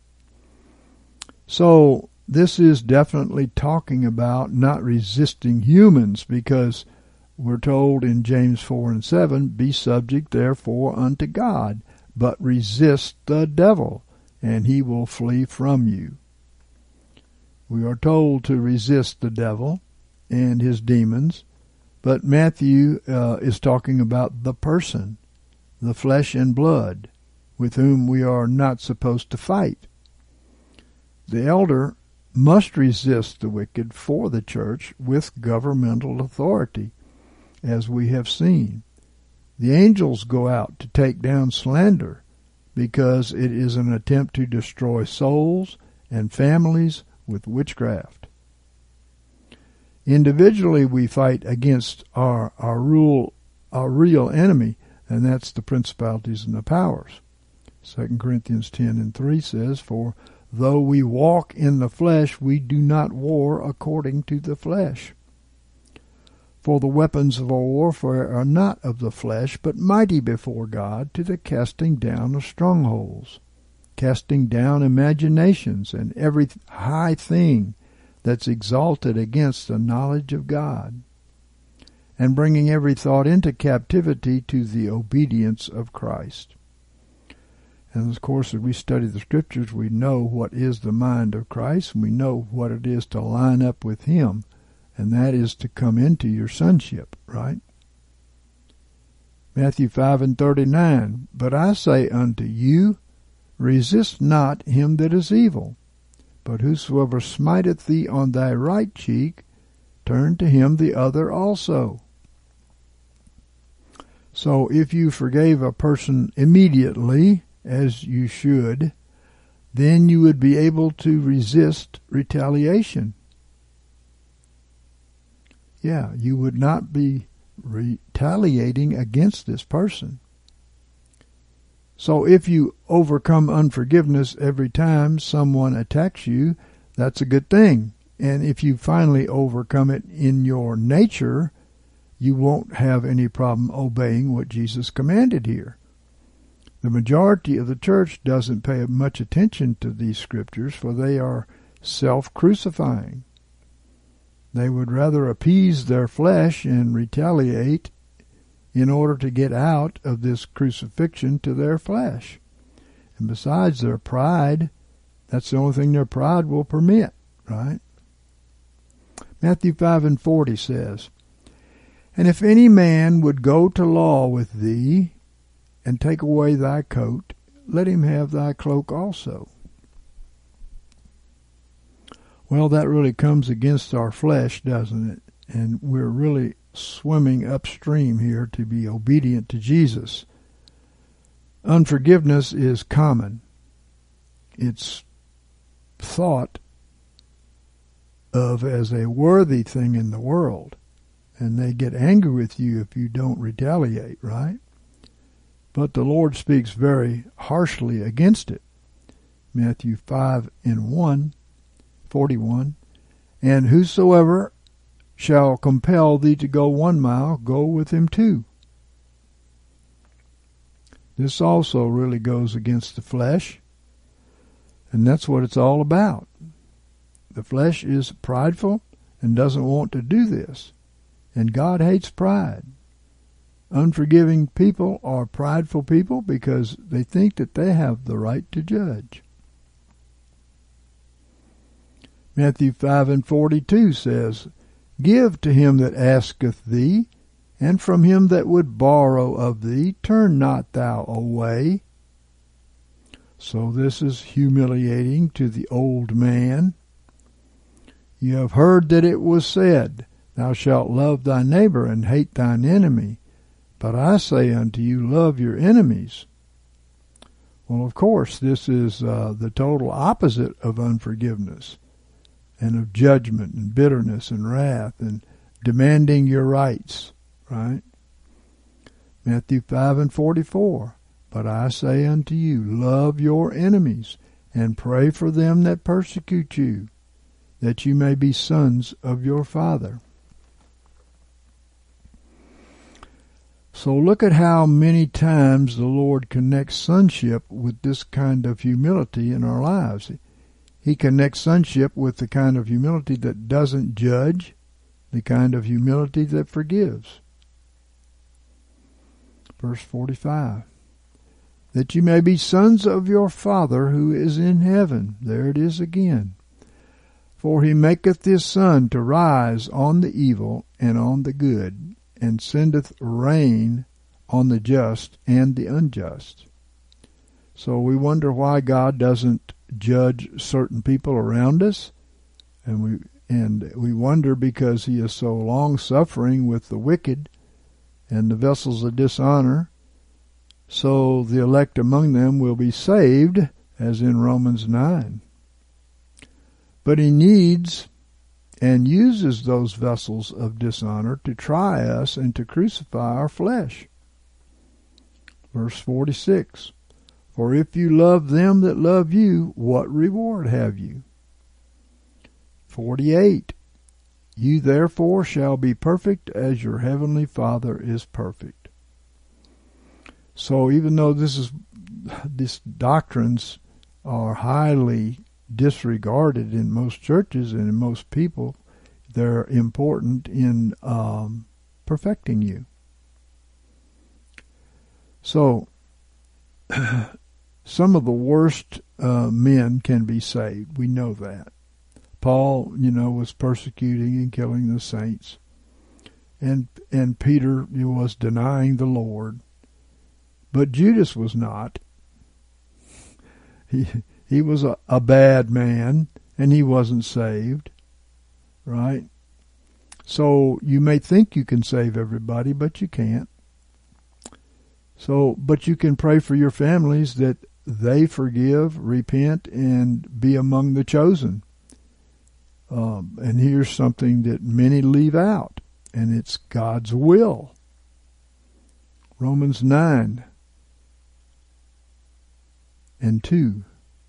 So this is definitely talking about not resisting humans, because we're told in James four and seven, be subject therefore unto God, but resist the devil, and he will flee from you. We are told to resist the devil and his demons, but Matthew uh, is talking about the person, the flesh and blood, with whom we are not supposed to fight. The elder must resist the wicked for the church with governmental authority, as we have seen. The angels go out to take down slander, because it is an attempt to destroy souls and families with witchcraft. Individually, we fight against our our rule, our real enemy, and that's the principalities and the powers. Second Corinthians ten and three says, for though we walk in the flesh, we do not war according to the flesh. For the weapons of our warfare are not of the flesh, but mighty before God to the casting down of strongholds, casting down imaginations and every high thing that's exalted against the knowledge of God, and bringing every thought into captivity to the obedience of Christ. And of course, as we study the Scriptures, we know what is the mind of Christ, and we know what it is to line up with him, and that is to come into your sonship, right? Matthew five and thirty-nine, but I say unto you, resist not him that is evil, but whosoever smiteth thee on thy right cheek, turn to him the other also. So if you forgave a person immediately, as you should, then you would be able to resist retaliation. Yeah, you would not be retaliating against this person. So if you overcome unforgiveness every time someone attacks you, that's a good thing. And if you finally overcome it in your nature, you won't have any problem obeying what Jesus commanded here. The majority of the church doesn't pay much attention to these scriptures, for they are self-crucifying. They would rather appease their flesh and retaliate in order to get out of this crucifixion to their flesh. And besides, their pride, that's the only thing their pride will permit, right? Matthew five and forty says, and if any man would go to law with thee, and take away thy coat, let him have thy cloak also. Well, that really comes against our flesh, doesn't it? And we're really swimming upstream here to be obedient to Jesus. Unforgiveness is common. It's thought of as a worthy thing in the world, and they get angry with you if you don't retaliate, right? But the Lord speaks very harshly against it. Matthew five and one, forty-one, and whosoever shall compel thee to go one mile, go with him two. This also really goes against the flesh, and that's what it's all about. The flesh is prideful and doesn't want to do this, and God hates pride. Unforgiving people are prideful people because they think that they have the right to judge. Matthew five and forty-two says, Give to him that asketh thee, and from him that would borrow of thee, turn not thou away. So this is humiliating to the old man. You have heard that it was said, Thou shalt love thy neighbor and hate thine enemy. But I say unto you, love your enemies. Well, of course, this is uh, the total opposite of unforgiveness and of judgment and bitterness and wrath and demanding your rights, right? Matthew five and forty-four. But I say unto you, love your enemies and pray for them that persecute you, that you may be sons of your Father. So look at how many times the Lord connects sonship with this kind of humility in our lives. He connects sonship with the kind of humility that doesn't judge, the kind of humility that forgives. Verse forty-five. That you may be sons of your Father who is in heaven. There it is again. For he maketh his sun to rise on the evil and on the good, and sendeth rain on the just and the unjust. So we wonder why God doesn't judge certain people around us, and we and we wonder because he is so long-suffering with the wicked and the vessels of dishonor, so the elect among them will be saved, as in Romans nine. But he needs and uses those vessels of dishonor to try us and to crucify our flesh. Verse forty-six, For if you love them that love you, what reward have you? forty-eight, You therefore shall be perfect as your heavenly Father is perfect. So even though this is these doctrines are highly disregarded in most churches and in most people, they're important in um, perfecting you. So, some of the worst uh, men can be saved. We know that. Paul, you know, was persecuting and killing the saints. And and Peter was denying the Lord. But Judas was not. He he was a, a bad man, and he wasn't saved. Right? So you may think you can save everybody, but you can't. So, but you can pray for your families that they forgive, repent, and be among the chosen. Um, and here's something that many leave out, and it's God's will. Romans nine and two.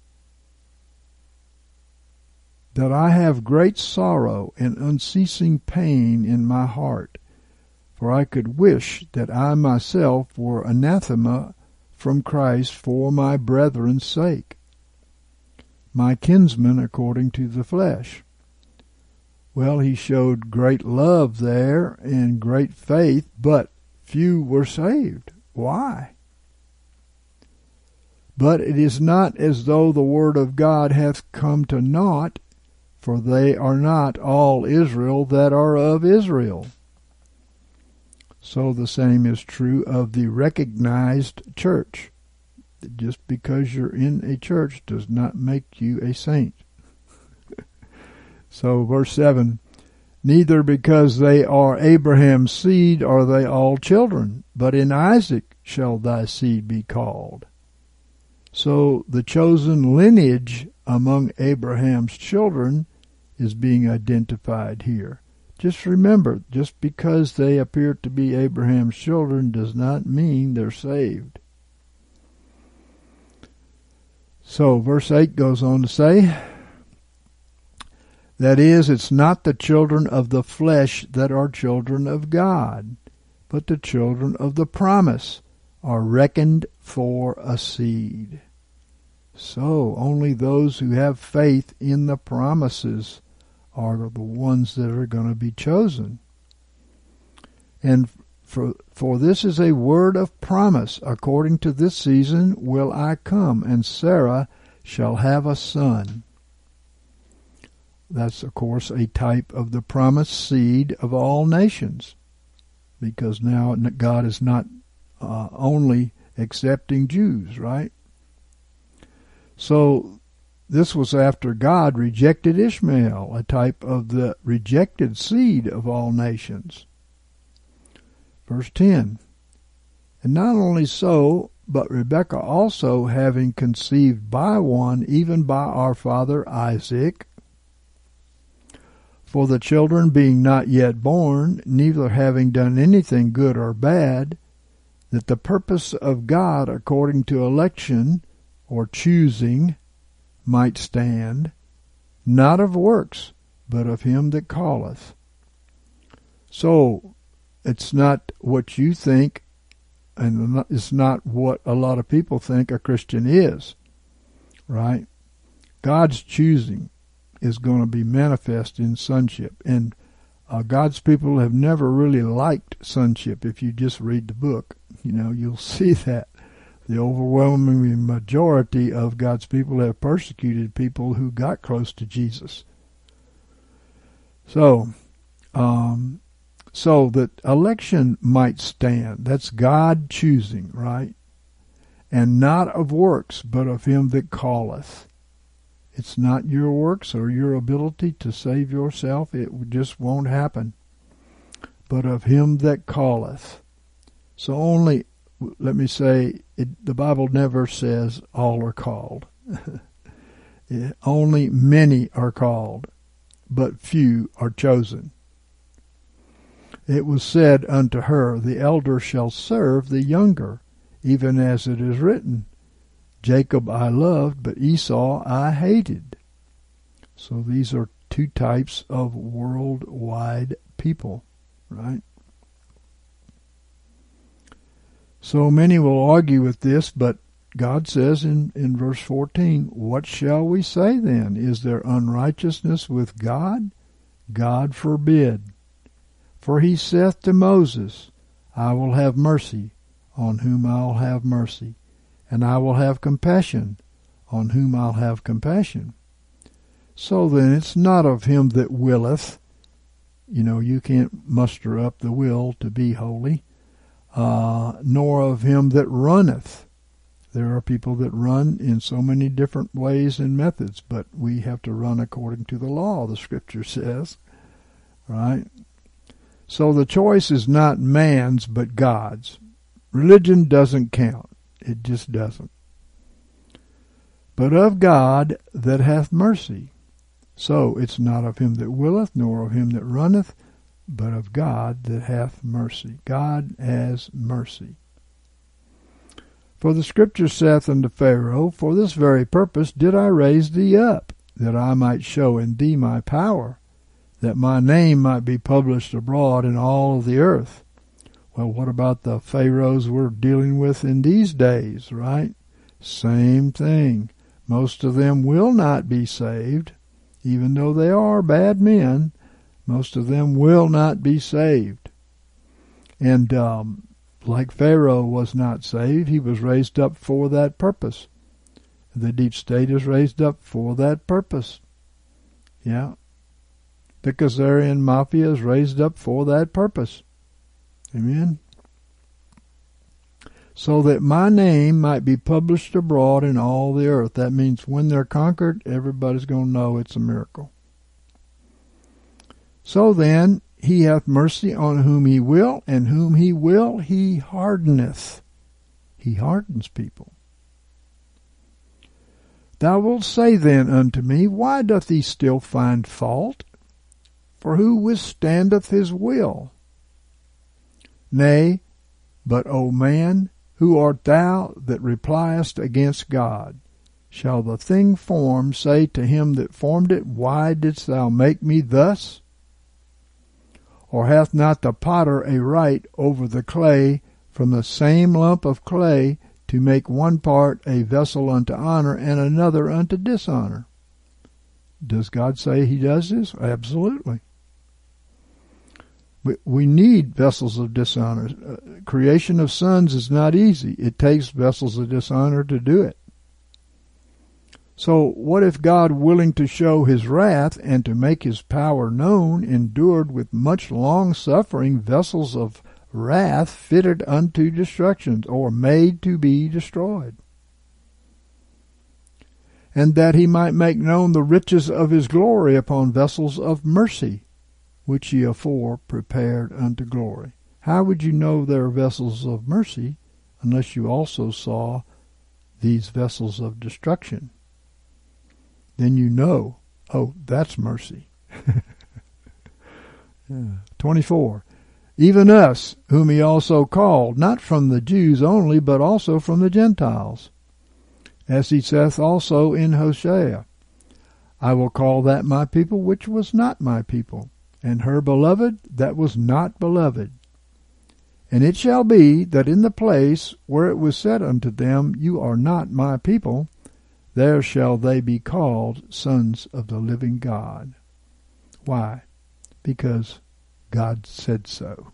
That I have great sorrow and unceasing pain in my heart, for I could wish that I myself were anathema from Christ for my brethren's sake, my kinsmen according to the flesh. Well, he showed great love there and great faith, but few were saved. Why? But it is not as though the word of God hath come to naught, for they are not all Israel that are of Israel. So the same is true of the recognized church. Just because you're in a church does not make you a saint. So verse seven, Neither because they are Abraham's seed are they all children, but in Isaac shall thy seed be called. So the chosen lineage among Abraham's children is being identified here. Just remember, just because they appear to be Abraham's children does not mean they're saved. So verse eight goes on to say, That is, it's not the children of the flesh that are children of God, but the children of the promise, are reckoned for a seed. So only those who have faith in the promises are the ones that are going to be chosen. And for, for this is a word of promise. According to this season will I come, and Sarah shall have a son. That's, of course, a type of the promised seed of all nations, because now God is not uh, only accepting Jews, right? So this was after God rejected Ishmael, a type of the rejected seed of all nations. Verse ten, and not only so, but Rebekah also, having conceived by one, even by our father Isaac, for the children being not yet born, neither having done anything good or bad, that the purpose of God according to election or choosing might stand, not of works, but of him that calleth. So it's not what you think, and it's not what a lot of people think a Christian is, right? God's choosing is going to be manifest in sonship. And uh, God's people have never really liked sonship. If you just read the book, you know, you'll see that. The overwhelming majority of God's people have persecuted people who got close to Jesus. So, um, so that election might stand. That's God choosing, right? And not of works, but of him that calleth. It's not your works or your ability to save yourself. It just won't happen. But of him that calleth. So only, let me say, it, the Bible never says all are called. it, only many are called, but few are chosen. It was said unto her, the elder shall serve the younger, even as it is written, Jacob I loved, but Esau I hated. So these are two types of worldwide people, right? So many will argue with this, but God says in, in verse fourteen, what shall we say then? Is there unrighteousness with God? God forbid. For he saith to Moses, I will have mercy on whom I'll have mercy, and I will have compassion on whom I'll have compassion. So then it's not of him that willeth. You know, you can't muster up the will to be holy. Uh, nor of him that runneth. There are people that run in so many different ways and methods, but we have to run according to the law, the scripture says, right? So the choice is not man's, but God's. Religion doesn't count. It just doesn't. But of God that hath mercy. So it's not of him that willeth, nor of him that runneth, but of God that hath mercy. God has mercy. For the scripture saith unto Pharaoh, for this very purpose did I raise thee up, that I might show in thee my power, that my name might be published abroad in all of the earth. Well, what about the pharaohs we're dealing with in these days, right? Same thing. Most of them will not be saved, even though they are bad men. Most of them will not be saved. And um, like Pharaoh was not saved, he was raised up for that purpose. The deep state is raised up for that purpose. Yeah. The Khazarian Mafia is raised up for that purpose. Amen. So that my name might be published abroad in all the earth. That means when they're conquered, everybody's going to know it's a miracle. So then, he hath mercy on whom he will, and whom he will he hardeneth. He hardens people. Thou wilt say then unto me, why doth he still find fault? For who withstandeth his will? Nay, but, O man, who art thou that repliest against God? Shall the thing formed say to him that formed it, why didst thou make me thus? Or hath not the potter a right over the clay from the same lump of clay to make one part a vessel unto honor and another unto dishonor. Does God say he does this? Absolutely. We, we need vessels of dishonor. Uh, creation of sons is not easy. It takes vessels of dishonor to do it. So what if God, willing to show his wrath and to make his power known, endured with much long suffering vessels of wrath fitted unto destruction, or made to be destroyed? And that he might make known the riches of his glory upon vessels of mercy, which he afore prepared unto glory. How would you know they are vessels of mercy unless you also saw these vessels of destruction? Then you know, oh, that's mercy. Yeah. twenty-four. Even us, whom he also called, not from the Jews only, but also from the Gentiles. As he saith also in Hosea, I will call that my people which was not my people, and her beloved that was not beloved. And it shall be that in the place where it was said unto them, You are not my people, there shall they be called sons of the living God. Why? Because God said so.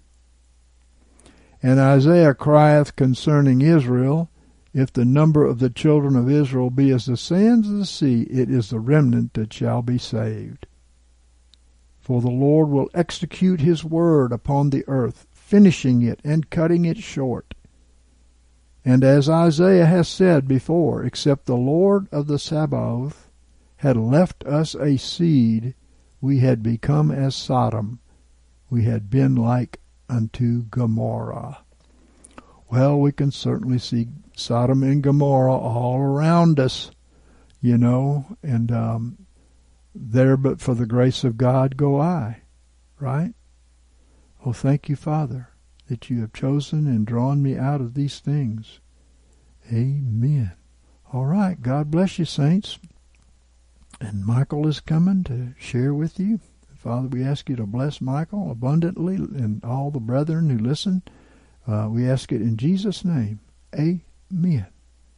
And Isaiah crieth concerning Israel, If the number of the children of Israel be as the sands of the sea, it is the remnant that shall be saved. For the Lord will execute his word upon the earth, finishing it and cutting it short. And as Isaiah has said before, except the Lord of the Sabaoth had left us a seed, we had become as Sodom. We had been like unto Gomorrah. Well, we can certainly see Sodom and Gomorrah all around us, you know, and um, there but for the grace of God go I, right? Oh, thank you, Father, that you have chosen and drawn me out of these things. Amen. All right, God bless you, saints. And Michael is coming to share with you. Father, we ask you to bless Michael abundantly and all the brethren who listen. Uh, we ask it in Jesus' name. Amen.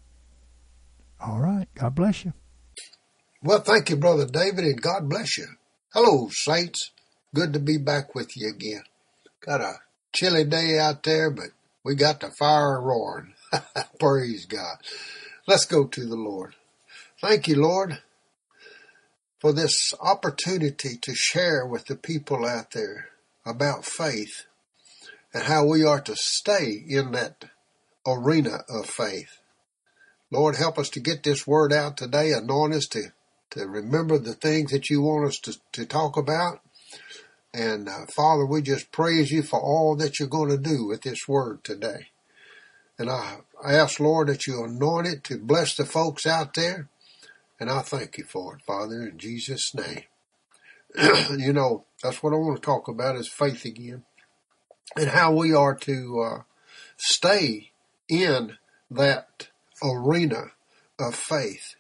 All right, God bless you. Well, thank you, Brother David, and God bless you. Hello, saints. Good to be back with you again. Got a chilly day out there, but we got the fire roaring. Praise God. Let's go to the Lord. Thank you, Lord, for this opportunity to share with the people out there about faith and how we are to stay in that arena of faith. Lord, help us to get this word out today. Anoint us to, to remember the things that you want us to, to talk about. And uh, Father, we just praise you for all that you're going to do with this word today. And I, I ask, Lord, that you anoint it to bless the folks out there. And I thank you for it, Father, in Jesus' name. You know, that's what I want to talk about is faith again. And how we are to uh, stay in that arena of faith.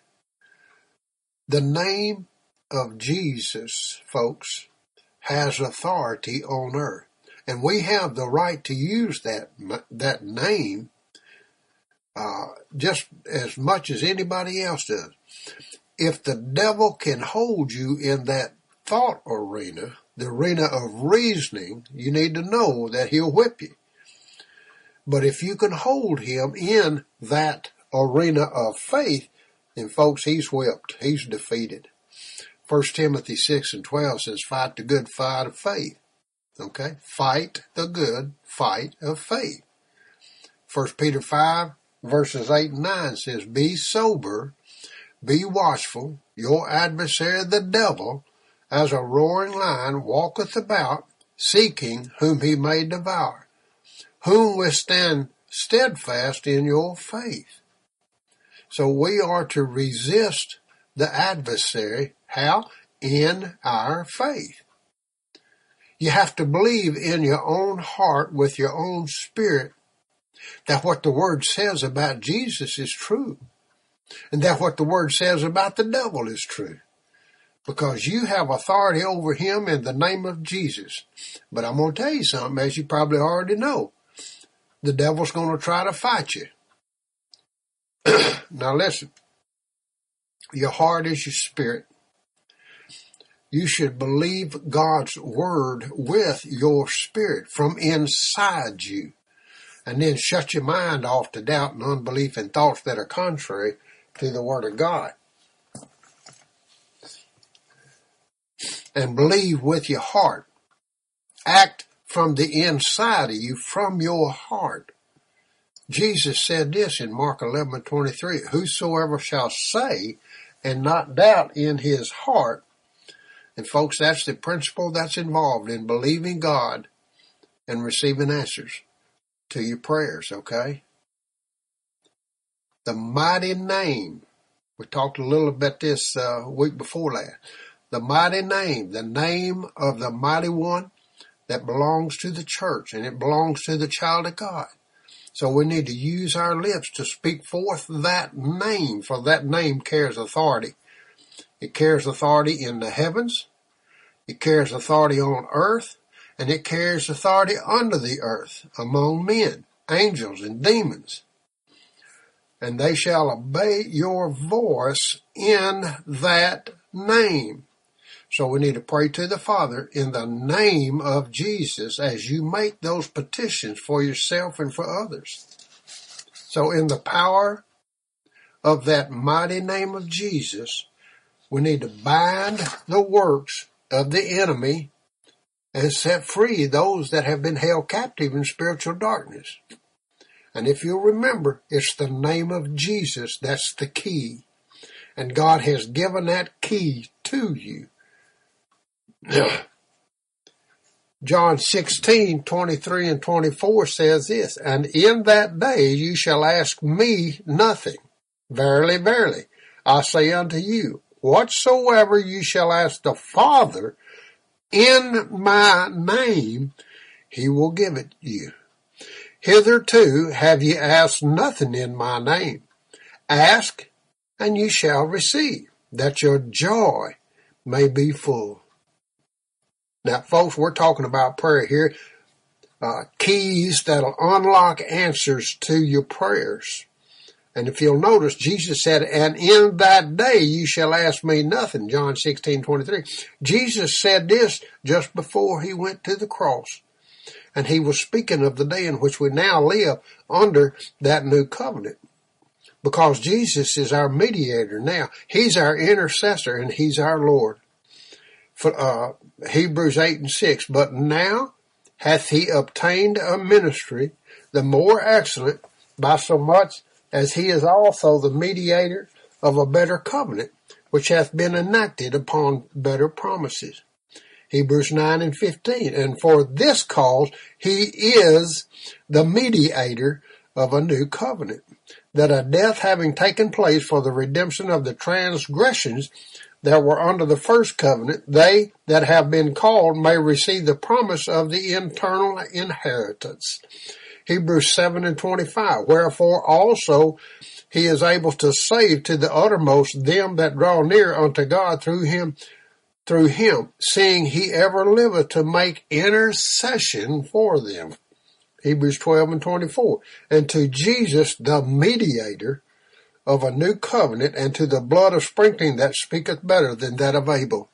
The name of Jesus, folks, has authority on earth. And we have the right to use that that name uh, just as much as anybody else does. If the devil can hold you in that thought arena, the arena of reasoning, you need to know that he'll whip you. But if you can hold him in that arena of faith, then folks, he's whipped. He's defeated. First Timothy six and twelve says, fight the good fight of faith. Okay? Fight the good fight of faith. First Peter five verses eight and nine says, be sober, be watchful. Your adversary the devil, as a roaring lion, walketh about, seeking whom he may devour. Whom withstand steadfast in your faith. So we are to resist the adversary. How? In our faith. You have to believe in your own heart with your own spirit that what the Word says about Jesus is true. And that what the Word says about the devil is true. Because you have authority over him in the name of Jesus. But I'm going to tell you something, as you probably already know. the devil's going to try to fight you. Now listen, your heart is your spirit. You should believe God's word with your spirit from inside you, and then shut your mind off to doubt and unbelief and thoughts that are contrary to the word of God. And believe with your heart. Act from the inside of you, from your heart. Jesus said this in Mark eleven twenty-three, whosoever shall say and not doubt in his heart. And folks, that's the principle that's involved in believing God and receiving answers to your prayers, okay? The mighty name, we talked a little about this uh, week before last. The mighty name, the name of the mighty one that belongs to the church, and it belongs to the child of God. So we need to use our lips to speak forth that name, for that name carries authority. It carries authority in the heavens, it carries authority on earth, and it carries authority under the earth among men, angels, and demons. And they shall obey your voice in that name. So we need to pray to the Father in the name of Jesus as you make those petitions for yourself and for others. So in the power of that mighty name of Jesus, we need to bind the works of the enemy and set free those that have been held captive in spiritual darkness. And if you'll remember, it's the name of Jesus that's the key. And God has given that key to you. John sixteen twenty-three and twenty-four says this, and in that day you shall ask me nothing. Verily, verily, I say unto you, whatsoever you shall ask the Father in my name, he will give it you. Hitherto have ye asked nothing in my name. Ask, and you shall receive, that your joy may be full. Now, folks, we're talking about prayer here, uh, keys that'll unlock answers to your prayers. And if you'll notice, Jesus said, and in that day you shall ask me nothing, John sixteen twenty-three. Jesus said this just before he went to the cross. And he was speaking of the day in which we now live under that new covenant. Because Jesus is our mediator now. He's our intercessor and he's our Lord. For, uh, Hebrews eight and six, but now hath he obtained a ministry, the more excellent, by so much as he is also the mediator of a better covenant, which hath been enacted upon better promises. Hebrews nine and fifteen, and for this cause he is the mediator of a new covenant, that a death having taken place for the redemption of the transgressions that were under the first covenant, they that have been called may receive the promise of the eternal inheritance. Hebrews seven and twenty-five, wherefore also he is able to save to the uttermost them that draw near unto God through him, through him, seeing he ever liveth to make intercession for them. Hebrews twelve and twenty-four, and to Jesus the mediator of a new covenant, and to the blood of sprinkling that speaketh better than that of Abel.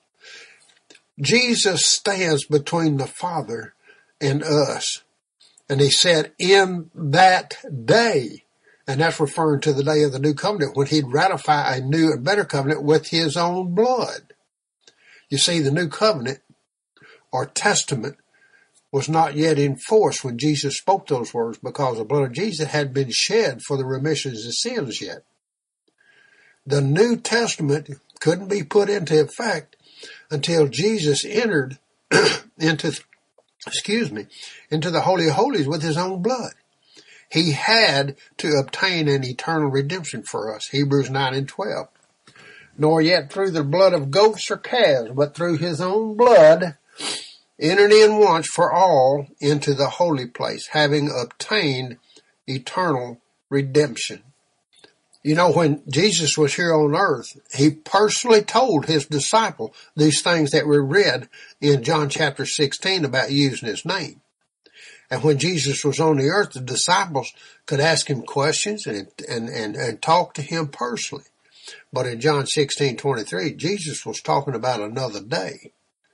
Jesus stands between the Father and us. And he said, in that day, and that's referring to the day of the new covenant, when he'd ratify a new and better covenant with his own blood. You see, the new covenant or testament was not yet in force when Jesus spoke those words, because the blood of Jesus had been shed for the remissions of sins yet. The New Testament couldn't be put into effect until Jesus entered into, excuse me, into the Holy of Holies with his own blood. He had to obtain an eternal redemption for us, Hebrews nine and twelve. Nor yet through the blood of goats or calves, but through his own blood, entered in once for all into the holy place, having obtained eternal redemption. You know, when Jesus was here on earth, he personally told his disciple these things that we read in John chapter sixteen about using his name. And when Jesus was on the earth, the disciples could ask him questions and, and, and, and talk to him personally. But in John sixteen twenty-three, Jesus was talking about another day.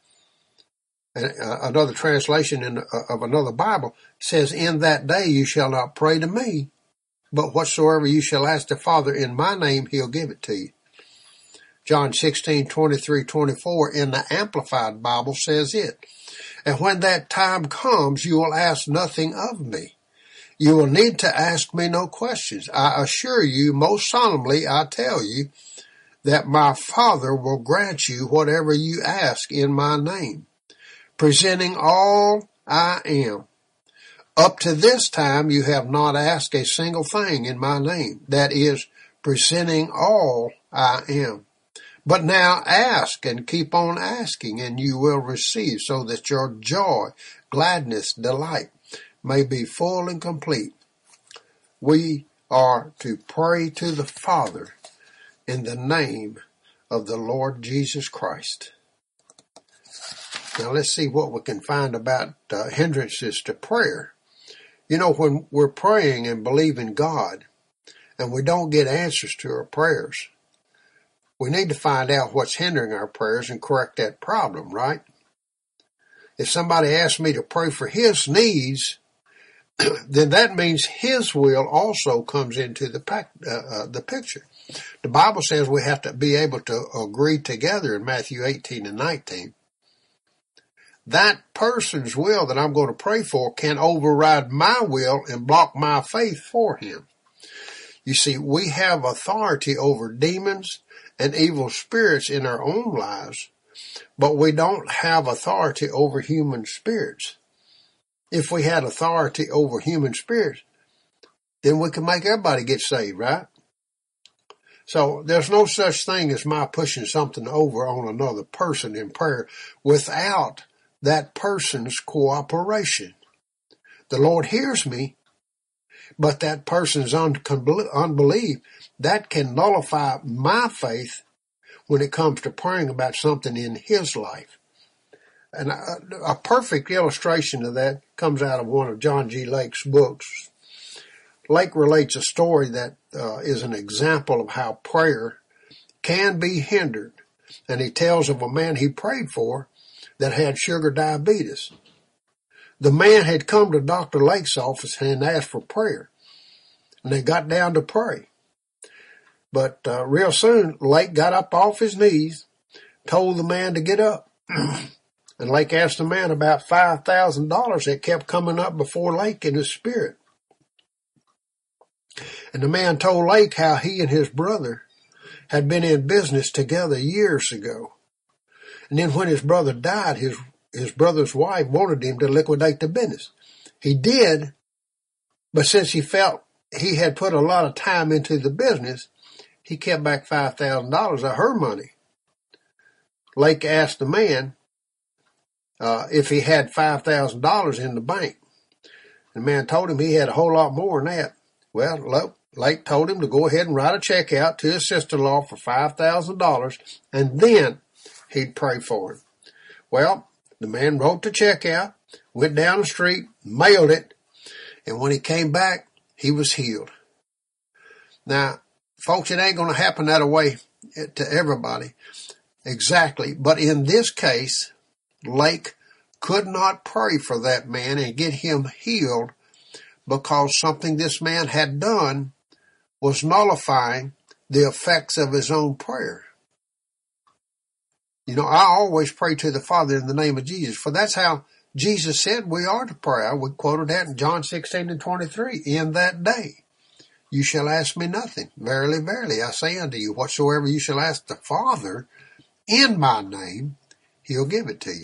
And uh, another translation in, uh, of another Bible says, in that day you shall not pray to me, but whatsoever you shall ask the Father in my name, he'll give it to you. John sixteen twenty-three twenty-four in the Amplified Bible says it. And when that time comes, you will ask nothing of me. You will need to ask me no questions. I assure you, most solemnly, I tell you, that my Father will grant you whatever you ask in my name, presenting all I am. Up to this time, you have not asked a single thing in my name. That is, presenting all I am. But now ask and keep on asking, and you will receive, so that your joy, gladness, delight may be full and complete. We are to pray to the Father in the name of the Lord Jesus Christ. Now let's see what we can find about uh, hindrances to prayer. You know, when we're praying and believing God and we don't get answers to our prayers, we need to find out what's hindering our prayers and correct that problem, right? If somebody asks me to pray for his needs, then that means his will also comes into the pac- uh, uh, the picture. The Bible says we have to be able to agree together in Matthew eighteen and nineteen. That person's will that I'm going to pray for can override my will and block my faith for him. You see, we have authority over demons and evil spirits in our own lives, but we don't have authority over human spirits. If we had authority over human spirits, then we can make everybody get saved, right? So there's no such thing as my pushing something over on another person in prayer without that person's cooperation. The Lord hears me, but that person's unbelief, that can nullify my faith when it comes to praying about something in his life. And a, a perfect illustration of that comes out of one of John G. Lake's books. Lake relates a story that uh, is an example of how prayer can be hindered. And he tells of a man he prayed for that had sugar diabetes. The man had come to Doctor Lake's office and asked for prayer. And they got down to pray. But uh, real soon, Lake got up off his knees, told the man to get up. And Lake asked the man about five thousand dollars that kept coming up before Lake in his spirit. And the man told Lake how he and his brother had been in business together years ago. And then when his brother died, his, his brother's wife wanted him to liquidate the business. He did, but since he felt he had put a lot of time into the business, he kept back five thousand dollars of her money. Lake asked the man uh, if he had five thousand dollars in the bank. The man told him he had a whole lot more than that. Well, Lake told him to go ahead and write a check out to his sister-in-law for five thousand dollars, and then he'd pray for him. Well, the man wrote the check out, went down the street, mailed it, and when he came back, he was healed. Now, folks, it ain't going to happen that way to everybody exactly, but in this case, Lake could not pray for that man and get him healed because something this man had done was nullifying the effects of his own prayer. You know, I always pray to the Father in the name of Jesus, for that's how Jesus said we are to pray. We quoted that in John sixteen and twenty-three. In that day, you shall ask me nothing. Verily, verily, I say unto you, whatsoever you shall ask the Father in my name, he'll give it to you.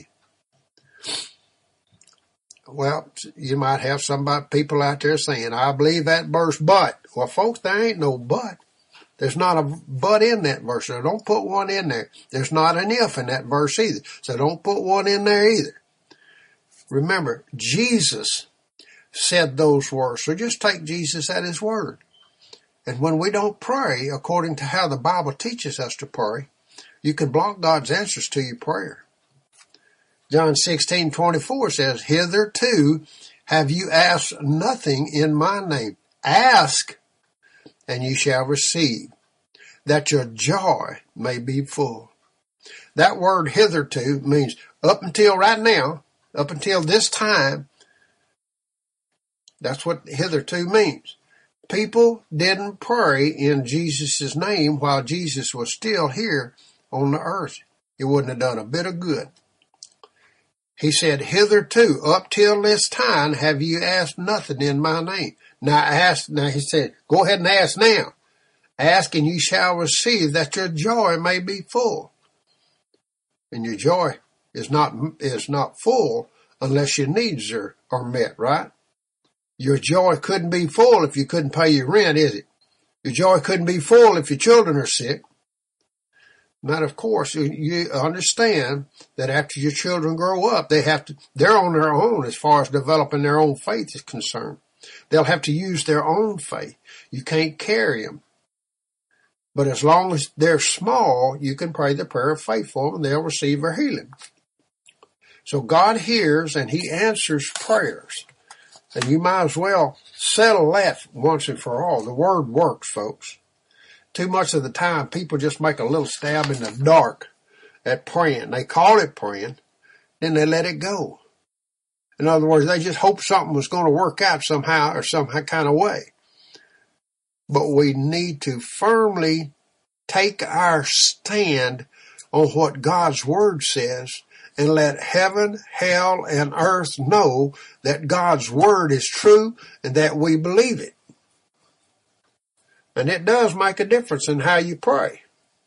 Well, you might have some people out there saying, I believe that verse, but. Well, folks, there ain't no but. There's not a but in that verse, so don't put one in there. There's not an if in that verse either, so don't put one in there either. Remember, Jesus said those words, so just take Jesus at his word. And when we don't pray according to how the Bible teaches us to pray, you can block God's answers to your prayer. John sixteen twenty-four says, hitherto have you asked nothing in my name? Ask, and you shall receive, that your joy may be full. That word hitherto means up until right now, up until this time. That's what hitherto means. People didn't pray in Jesus' name while Jesus was still here on the earth. It wouldn't have done a bit of good. He said, hitherto, up till this time, have you asked nothing in my name. Now ask, now he said, go ahead and ask now. Ask and you shall receive, that your joy may be full. And your joy is not, is not full unless your needs are, are met, right? Your joy couldn't be full if you couldn't pay your rent, is it? Your joy couldn't be full if your children are sick. Now, of course, you understand that after your children grow up, they have to, they're on their own as far as developing their own faith is concerned. They'll have to use their own faith. You can't carry them. But as long as they're small, you can pray the prayer of faith for them and they'll receive their healing. So God hears and he answers prayers. And you might as well settle that once and for all. The word works, folks. Too much of the time, people just make a little stab in the dark at praying. They call it praying, then they let it go. In other words, they just hope something was going to work out somehow or some kind of way. But we need to firmly take our stand on what God's Word says and let heaven, hell, and earth know that God's Word is true and that we believe it. And it does make a difference in how you pray.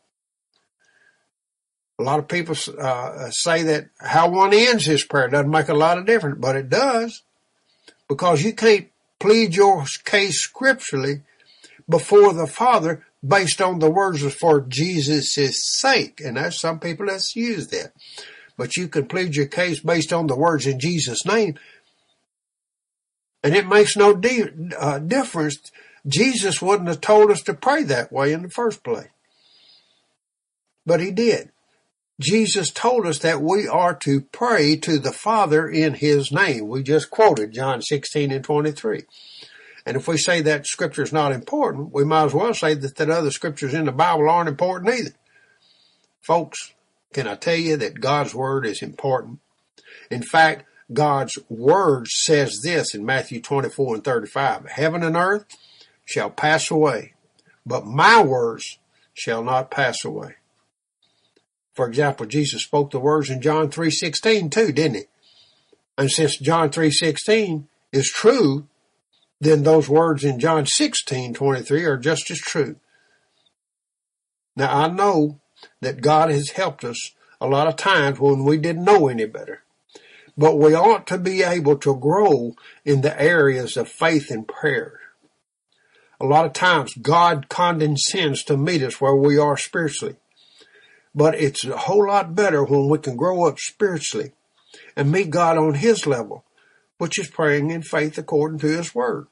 A lot of people uh, say that how one ends his prayer doesn't make a lot of difference, but it does. Because you can't plead your case scripturally before the Father based on the words for Jesus' sake. And there's some people that's used that. But you can plead your case based on the words in Jesus' name. And it makes no di- uh, difference. Jesus wouldn't have told us to pray that way in the first place. But he did. Jesus told us that we are to pray to the Father in his name. We just quoted John sixteen and twenty-three. And if we say that scripture is not important, we might as well say that the other scriptures in the Bible aren't important either. Folks, can I tell you that God's Word is important? In fact, God's Word says this in Matthew twenty-four and thirty-five. Heaven and earth shall pass away, but my words shall not pass away. For example, Jesus spoke the words in John three sixteen too, didn't he? And since John three sixteen is true, then those words in John sixteen twenty-three are just as true. Now, I know that God has helped us a lot of times when we didn't know any better. But we ought to be able to grow in the areas of faith and prayer. A lot of times God condescends to meet us where we are spiritually. But it's a whole lot better when we can grow up spiritually and meet God on his level, which is praying in faith according to his word.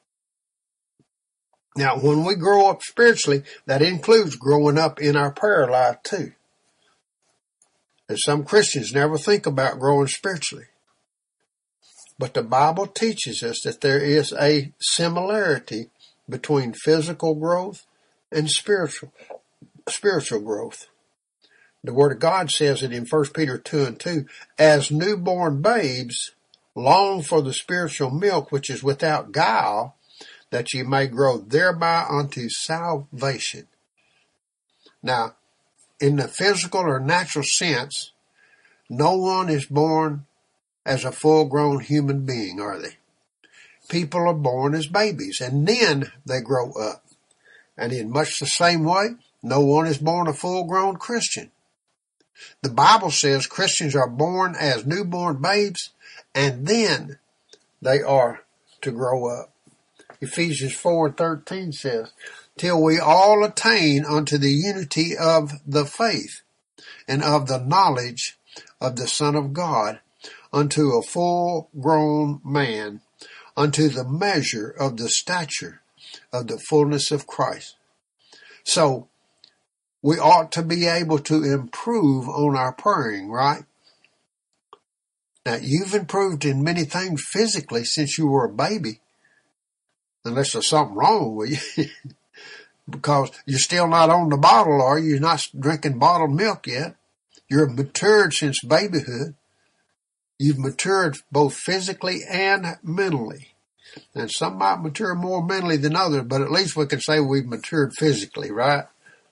Now, when we grow up spiritually, that includes growing up in our prayer life too. And some Christians never think about growing spiritually. But the Bible teaches us that there is a similarity between physical growth and spiritual, spiritual growth. The Word of God says it in First Peter two and two, as newborn babes long for the spiritual milk which is without guile, that ye may grow thereby unto salvation. Now, in the physical or natural sense, no one is born as a full-grown human being, are they? People are born as babies, and then they grow up. And in much the same way, no one is born a full-grown Christian. The Bible says Christians are born as newborn babes, and then they are to grow up. Ephesians four and thirteen says, till we all attain unto the unity of the faith and of the knowledge of the Son of God, unto a full-grown man, unto the measure of the stature of the fullness of Christ. So, we ought to be able to improve on our praying, right? Now, you've improved in many things physically since you were a baby, unless there's something wrong with you, because you're still not on the bottle, are you? You're not drinking bottled milk yet. You're matured since babyhood. You've matured both physically and mentally. And some might mature more mentally than others, but at least we can say we've matured physically, right?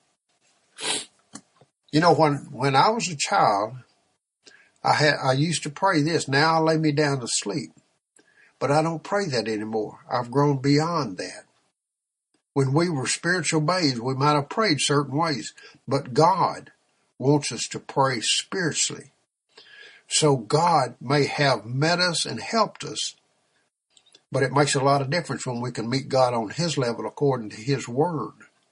You know, when, when I was a child, I had, I used to pray this, now I lay me down to sleep. But I don't pray that anymore. I've grown beyond that. When we were spiritual babes, we might have prayed certain ways, but God wants us to pray spiritually. So God may have met us and helped us, but it makes a lot of difference when we can meet God on His level according to His Word.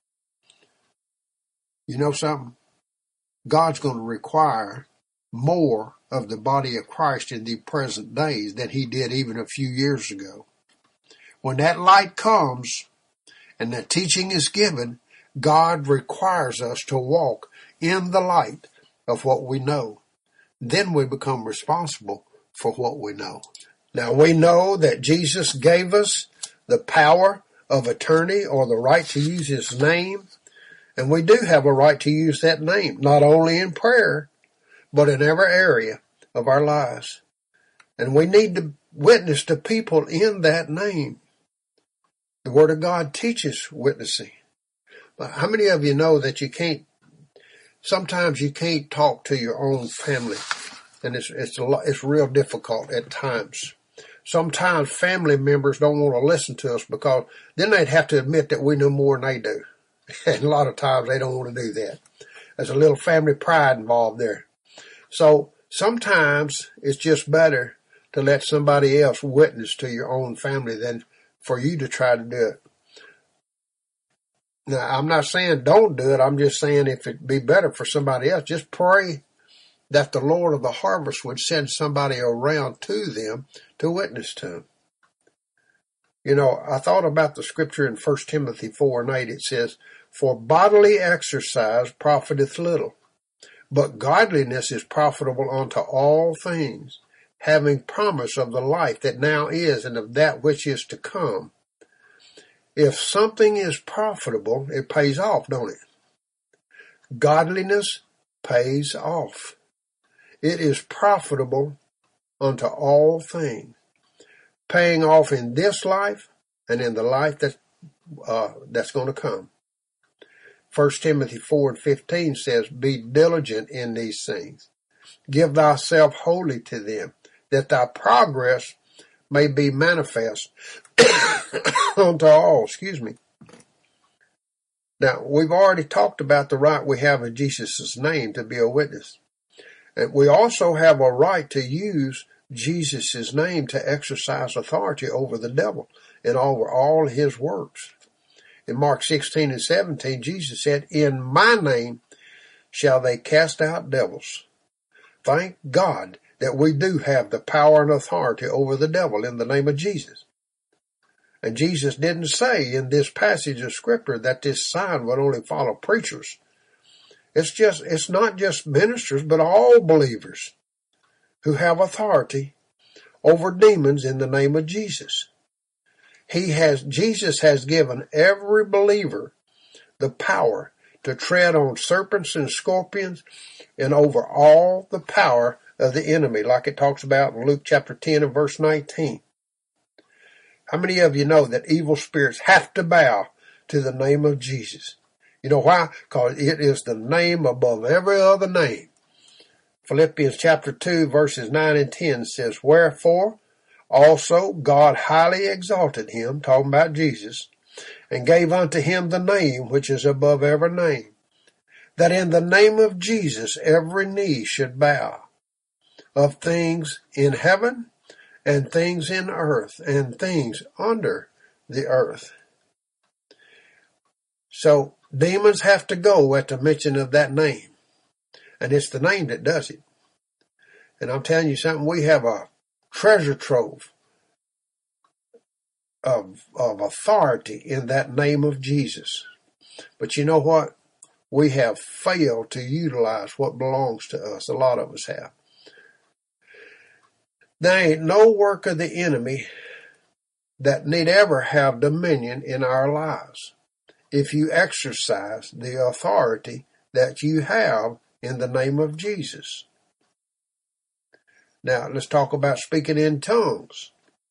You know something? God's going to require more of the body of Christ in the present days than He did even a few years ago. When that light comes and the teaching is given, God requires us to walk in the light of what we know. Then we become responsible for what we know. Now we know that Jesus gave us the power of attorney, or the right to use His name. And we do have a right to use that name, not only in prayer, but in every area of our lives. And we need to witness to people in that name. The Word of God teaches witnessing. But how many of you know that you can't, sometimes you can't talk to your own family, and it's, it's, a lot, it's real difficult at times. Sometimes family members don't want to listen to us because then they'd have to admit that we know more than they do. And a lot of times they don't want to do that. There's a little family pride involved there. So sometimes it's just better to let somebody else witness to your own family than for you to try to do it. Now, I'm not saying don't do it. I'm just saying if it'd be better for somebody else, just pray that the Lord of the harvest would send somebody around to them to witness to them. You know, I thought about the scripture in First Timothy four and eight. It says, "For bodily exercise profiteth little, but godliness is profitable unto all things, having promise of the life that now is and of that which is to come." If something is profitable, it pays off, don't it? Godliness pays off. It is profitable unto all things, paying off in this life and in the life that uh, that's going to come. First Timothy four and fifteen says, "Be diligent in these things. Give thyself wholly to them, that thy progress may be manifest unto all." Excuse me. Now, we've already talked about the right we have in Jesus' name to be a witness. And we also have a right to use Jesus' name to exercise authority over the devil and over all his works. In Mark sixteen and seventeen, Jesus said, "In my name shall they cast out devils." Thank God that we do have the power and authority over the devil in the name of Jesus. And Jesus didn't say in this passage of scripture that this sign would only follow preachers. It's just, it's not just ministers, but all believers who have authority over demons in the name of Jesus. He has, Jesus has given every believer the power to tread on serpents and scorpions and over all the power of the enemy, like it talks about in Luke chapter ten and verse nineteen. How many of you know that evil spirits have to bow to the name of Jesus? You know why? Because it is the name above every other name. Philippians chapter two verses nine and ten says, "Wherefore also God highly exalted him," talking about Jesus, "and gave unto him the name which is above every name, that in the name of Jesus every knee should bow, of things in heaven and things in earth and things under the earth." So demons have to go at the mention of that name. And it's the name that does it. And I'm telling you something, we have a treasure trove of, of authority in that name of Jesus. But you know what? We have failed to utilize what belongs to us. A lot of us have. There ain't no work of the enemy that need ever have dominion in our lives if you exercise the authority that you have in the name of Jesus. Now, let's talk about speaking in tongues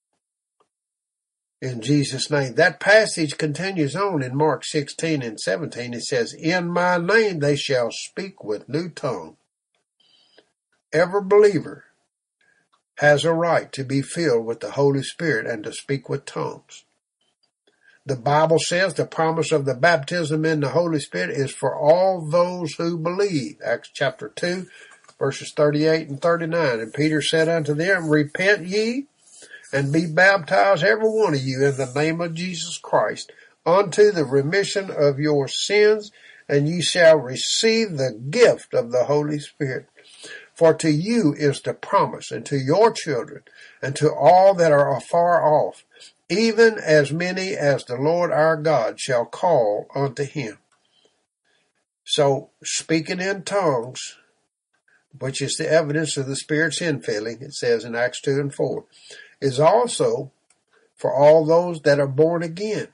in Jesus' name. That passage continues on in Mark sixteen and seventeen. It says, in my name they shall speak with new tongue. Every believer has a right to be filled with the Holy Spirit and to speak with tongues. The Bible says the promise of the baptism in the Holy Spirit is for all those who believe. Acts chapter two, verses thirty-eight and thirty-nine. And Peter said unto them, repent ye and be baptized every one of you in the name of Jesus Christ unto the remission of your sins, and ye shall receive the gift of the Holy Spirit. For to you is the promise, and to your children, and to all that are afar off, even as many as the Lord our God shall call unto him. So, speaking in tongues, which is the evidence of the Spirit's infilling, it says in Acts two and four, is also for all those that are born again.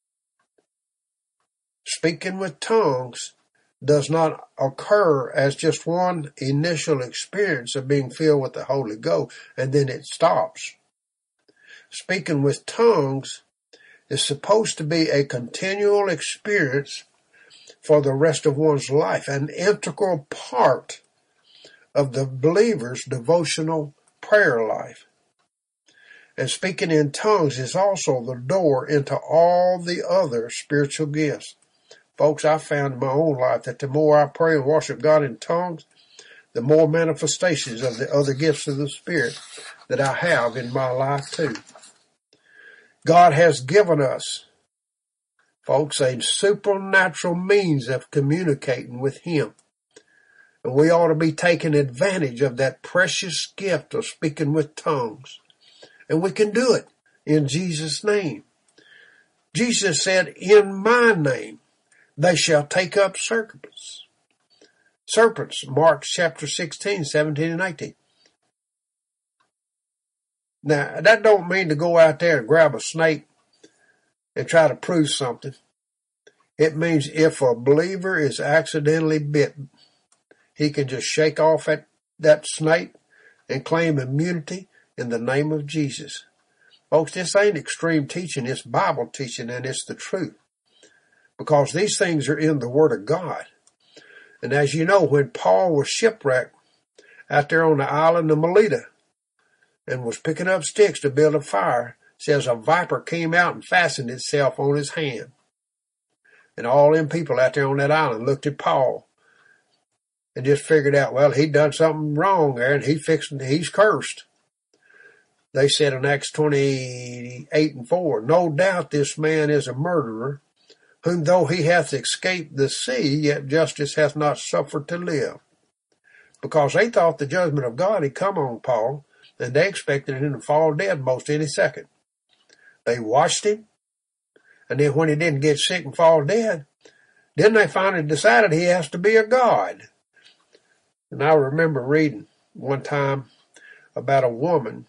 Speaking with tongues does not occur as just one initial experience of being filled with the Holy Ghost, and then it stops. Speaking with tongues is supposed to be a continual experience for the rest of one's life, an integral part of the believer's devotional prayer life. And speaking in tongues is also the door into all the other spiritual gifts. Folks, I found in my own life that the more I pray and worship God in tongues, the more manifestations of the other gifts of the Spirit that I have in my life too. God has given us, folks, a supernatural means of communicating with Him. And we ought to be taking advantage of that precious gift of speaking with tongues. And we can do it in Jesus' name. Jesus said, in my name, they shall take up serpents. Serpents, Mark chapter sixteen, seventeen and eighteen. Now, that don't mean to go out there and grab a snake and try to prove something. It means if a believer is accidentally bitten, he can just shake off at that snake and claim immunity in the name of Jesus. Folks, this ain't extreme teaching, it's Bible teaching, and it's the truth. Because these things are in the Word of God. And as you know, when Paul was shipwrecked out there on the island of Melita and was picking up sticks to build a fire, it says a viper came out and fastened itself on his hand. And all them people out there on that island looked at Paul and just figured out, well, he'd done something wrong there and he fixed, he's cursed. They said in Acts twenty-eight and four, no doubt this man is a murderer, whom though he hath escaped the sea, yet justice hath not suffered to live. Because they thought the judgment of God had come on Paul, and they expected him to fall dead most any second. They watched him, and then when he didn't get sick and fall dead, then they finally decided he has to be a god. And I remember reading one time about a woman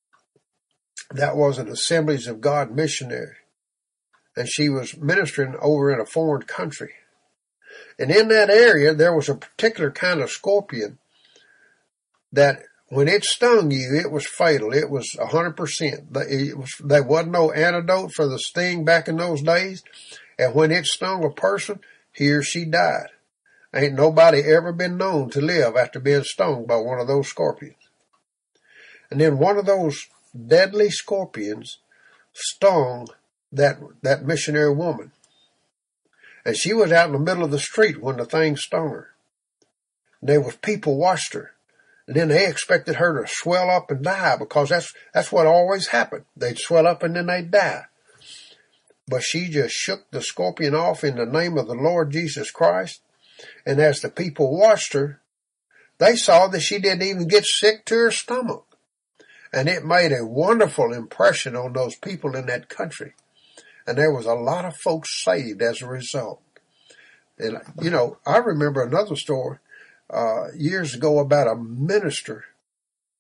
that was an Assemblies of God missionary. And she was ministering over in a foreign country. And in that area, there was a particular kind of scorpion that when it stung you, it was fatal. It was one hundred percent. It was, there wasn't no antidote for the sting back in those days. And when it stung a person, he or she died. Ain't nobody ever been known to live after being stung by one of those scorpions. And then one of those deadly scorpions stung that that missionary woman. And she was out in the middle of the street when the thing stung her. And there was people watched her. And then they expected her to swell up and die because that's that's what always happened. They'd swell up and then they'd die. But she just shook the scorpion off in the name of the Lord Jesus Christ. And as the people watched her, they saw that she didn't even get sick to her stomach. And it made a wonderful impression on those people in that country. And there was a lot of folks saved as a result. And, you know, I remember another story uh, years ago about a minister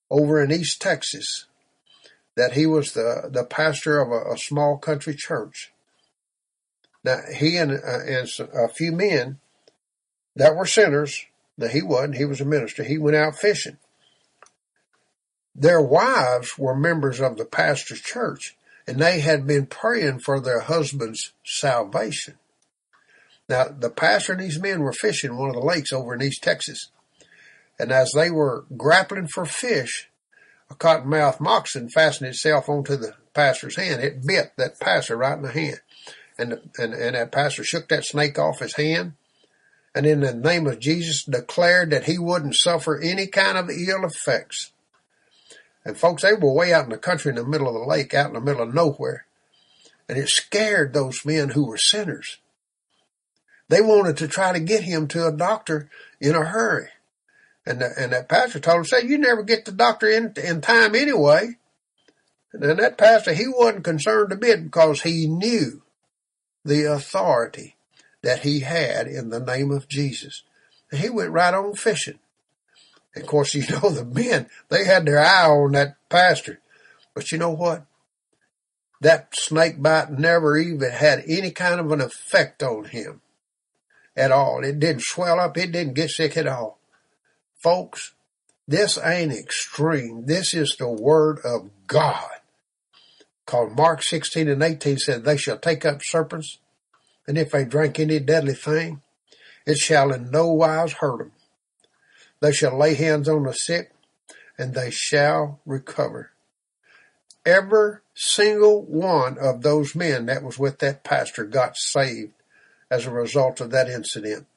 over in East Texas, that he was the, the pastor of a, a small country church. Now, he and, uh, and a few men that were sinners, that he wasn't, he was a minister, he went out fishing. Their wives were members of the pastor's church, and they had been praying for their husband's salvation. Now, the pastor and these men were fishing one of the lakes over in East Texas. And as they were grappling for fish, a cottonmouth moccasin fastened itself onto the pastor's hand. It bit that pastor right in the hand. And, and, and that pastor shook that snake off his hand, and in the name of Jesus declared that he wouldn't suffer any kind of ill effects. And folks, they were way out in the country in the middle of the lake, out in the middle of nowhere. And it scared those men who were sinners. They wanted to try to get him to a doctor in a hurry. And, the, and that pastor told him, say, you never get the doctor in, in time anyway. And then that pastor, he wasn't concerned a bit because he knew the authority that he had in the name of Jesus. And he went right on fishing. And of course, you know, the men, they had their eye on that pastor. But you know what? That snake bite never even had any kind of an effect on him at all. It didn't swell up. It didn't get sick at all. Folks, this ain't extreme. This is the word of God. Because Mark sixteen and eighteen said, they shall take up serpents, and if they drink any deadly thing, it shall in no wise hurt them. They shall lay hands on the sick, and they shall recover. Every single one of those men that was with that pastor got saved as a result of that incident.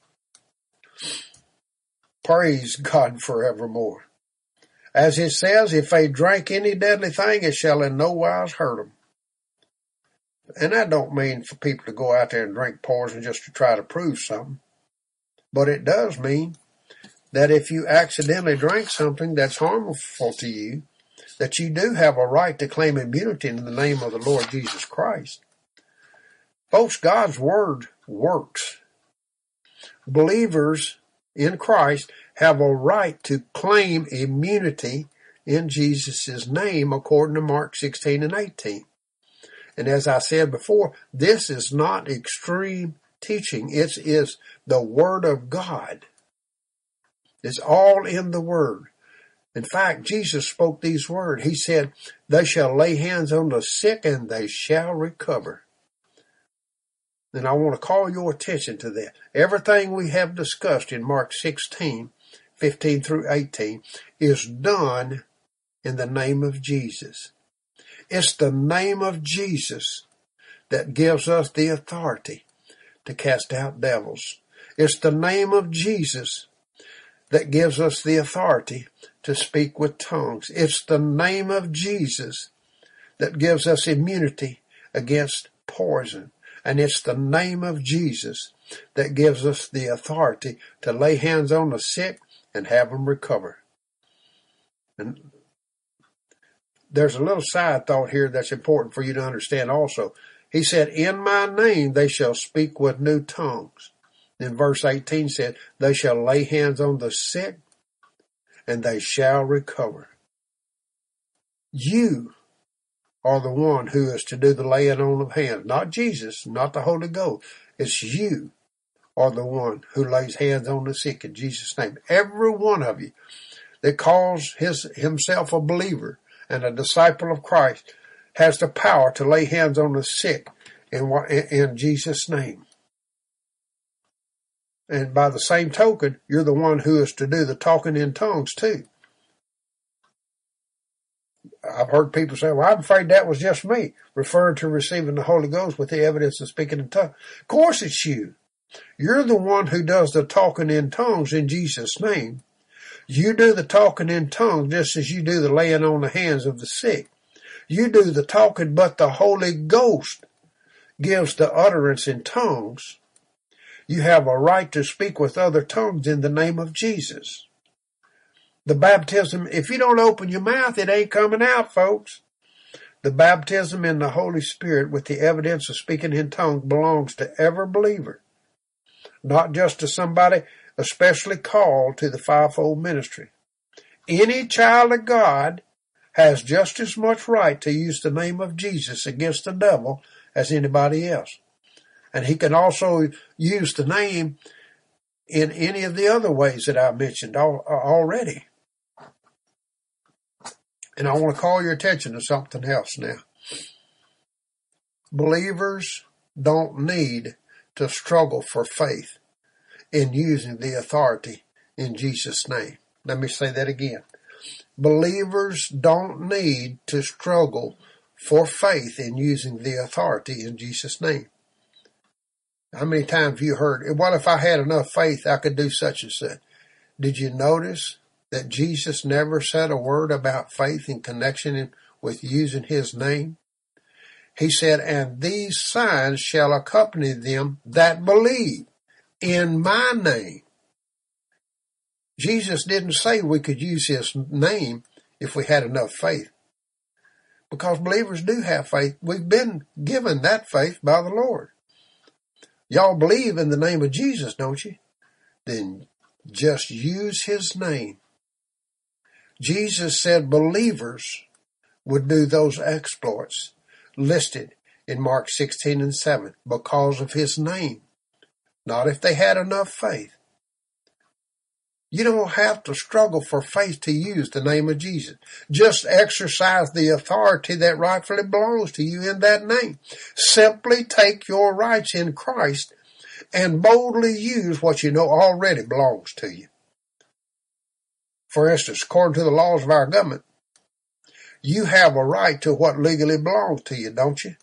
Praise God forevermore. As it says, if they drink any deadly thing, it shall in no wise hurt them. And that don't mean for people to go out there and drink poison just to try to prove something. But it does mean that if you accidentally drink something that's harmful to you, that you do have a right to claim immunity in the name of the Lord Jesus Christ. Folks, God's word works. Believers in Christ have a right to claim immunity in Jesus' name according to Mark sixteen and eighteen. And as I said before, this is not extreme teaching. It is the Word of God. It's all in the Word. In fact, Jesus spoke these words. He said, they shall lay hands on the sick and they shall recover. And I want to call your attention to that. Everything we have discussed in Mark sixteen, fifteen through eighteen is done in the name of Jesus. It's the name of Jesus that gives us the authority to cast out devils. It's the name of Jesus that gives us the authority to speak with tongues. It's the name of Jesus that gives us immunity against poison. And it's the name of Jesus that gives us the authority to lay hands on the sick and have them recover. And there's a little side thought here that's important for you to understand also. He said, in my name they shall speak with new tongues. Then verse eighteen said, they shall lay hands on the sick and they shall recover. You are the one who is to do the laying on of hands. Not Jesus, not the Holy Ghost. It's you are the one who lays hands on the sick in Jesus' name. Every one of you that calls his himself a believer and a disciple of Christ has the power to lay hands on the sick in, in Jesus' name. And by the same token, you're the one who is to do the talking in tongues too. I've heard people say, well, I'm afraid that was just me, referring to receiving the Holy Ghost with the evidence of speaking in tongues. Of course it's you. You're the one who does the talking in tongues in Jesus' name. You do the talking in tongues just as you do the laying on the hands of the sick. You do the talking, but the Holy Ghost gives the utterance in tongues. You have a right to speak with other tongues in the name of Jesus. The baptism, if you don't open your mouth, it ain't coming out, folks. The baptism in the Holy Spirit with the evidence of speaking in tongues belongs to every believer, not just to somebody especially called to the fivefold ministry. Any child of God has just as much right to use the name of Jesus against the devil as anybody else. And he can also use the name in any of the other ways that I mentioned already. And I want to call your attention to something else now. Believers don't need to struggle for faith in using the authority in Jesus' name. Let me say that again. Believers don't need to struggle for faith in using the authority in Jesus' name. How many times have you heard, what if I had enough faith I could do such and such? Did you notice that Jesus never said a word about faith in connection with using his name? He said, and these signs shall accompany them that believe in my name. Jesus didn't say we could use his name if we had enough faith. Because believers do have faith. We've been given that faith by the Lord. Y'all believe in the name of Jesus, don't you? Then just use his name. Jesus said believers would do those exploits listed in Mark sixteen and seven because of his name, not if they had enough faith. You don't have to struggle for faith to use the name of Jesus. Just exercise the authority that rightfully belongs to you in that name. Simply take your rights in Christ and boldly use what you know already belongs to you. For instance, according to the laws of our government, you have a right to what legally belongs to you, don't you?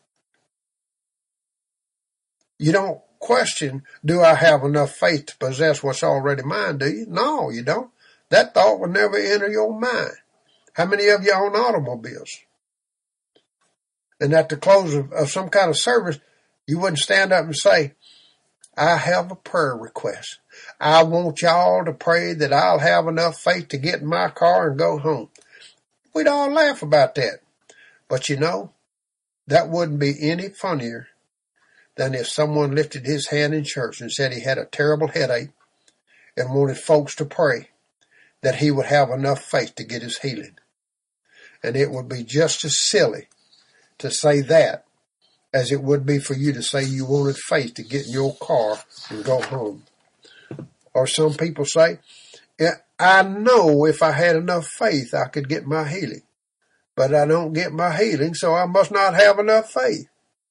You don't question, do I have enough faith to possess what's already mine, do you? No, you don't. That thought would never enter your mind. How many of you own automobiles? And at the close of, of some kind of service, you wouldn't stand up and say, I have a prayer request. I want y'all to pray that I'll have enough faith to get in my car and go home. We'd all laugh about that. But you know, that wouldn't be any funnier than if someone lifted his hand in church and said he had a terrible headache and wanted folks to pray that he would have enough faith to get his healing. And it would be just as silly to say that as it would be for you to say you wanted faith to get in your car and go home. Or some people say, yeah, I know if I had enough faith I could get my healing, but I don't get my healing, so I must not have enough faith.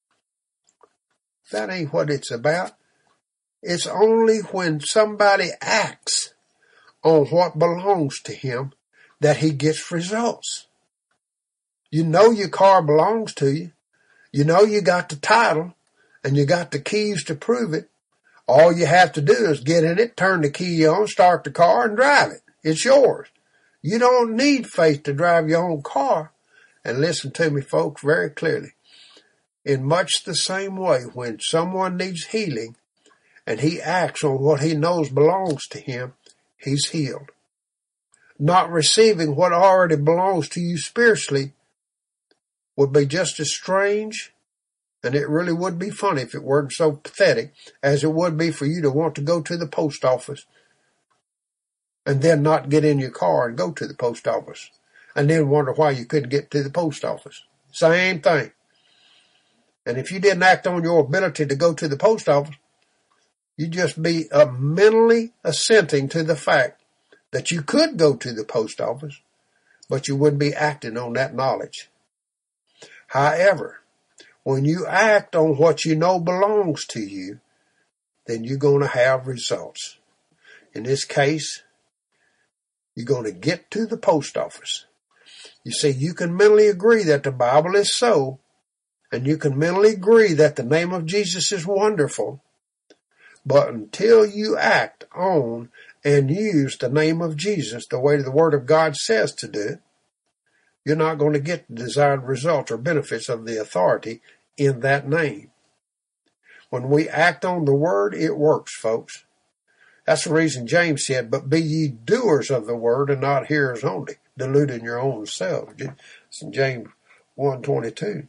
That ain't what it's about. It's only when somebody acts on what belongs to him that he gets results. You know your car belongs to you. You know you got the title and you got the keys to prove it. All you have to do is get in it, turn the key on, start the car, and drive it. It's yours. You don't need faith to drive your own car. And listen to me, folks, very clearly. In much the same way, when someone needs healing and he acts on what he knows belongs to him, he's healed. Not receiving what already belongs to you spiritually would be just as strange, and it really would be funny if it weren't so pathetic, as it would be for you to want to go to the post office and then not get in your car and go to the post office and then wonder why you couldn't get to the post office. Same thing. And if you didn't act on your ability to go to the post office, you'd just be uh, mentally assenting to the fact that you could go to the post office, but you wouldn't be acting on that knowledge. However, when you act on what you know belongs to you, then you're going to have results. In this case, you're going to get to the post office. You see, you can mentally agree that the Bible is so, and you can mentally agree that the name of Jesus is wonderful, but until you act on and use the name of Jesus the way the Word of God says to do it, you're not going to get the desired results or benefits of the authority in that name. When we act on the Word, it works, folks. That's the reason James said, but be ye doers of the Word and not hearers only, deluding your own selves. It's in James one twenty-two.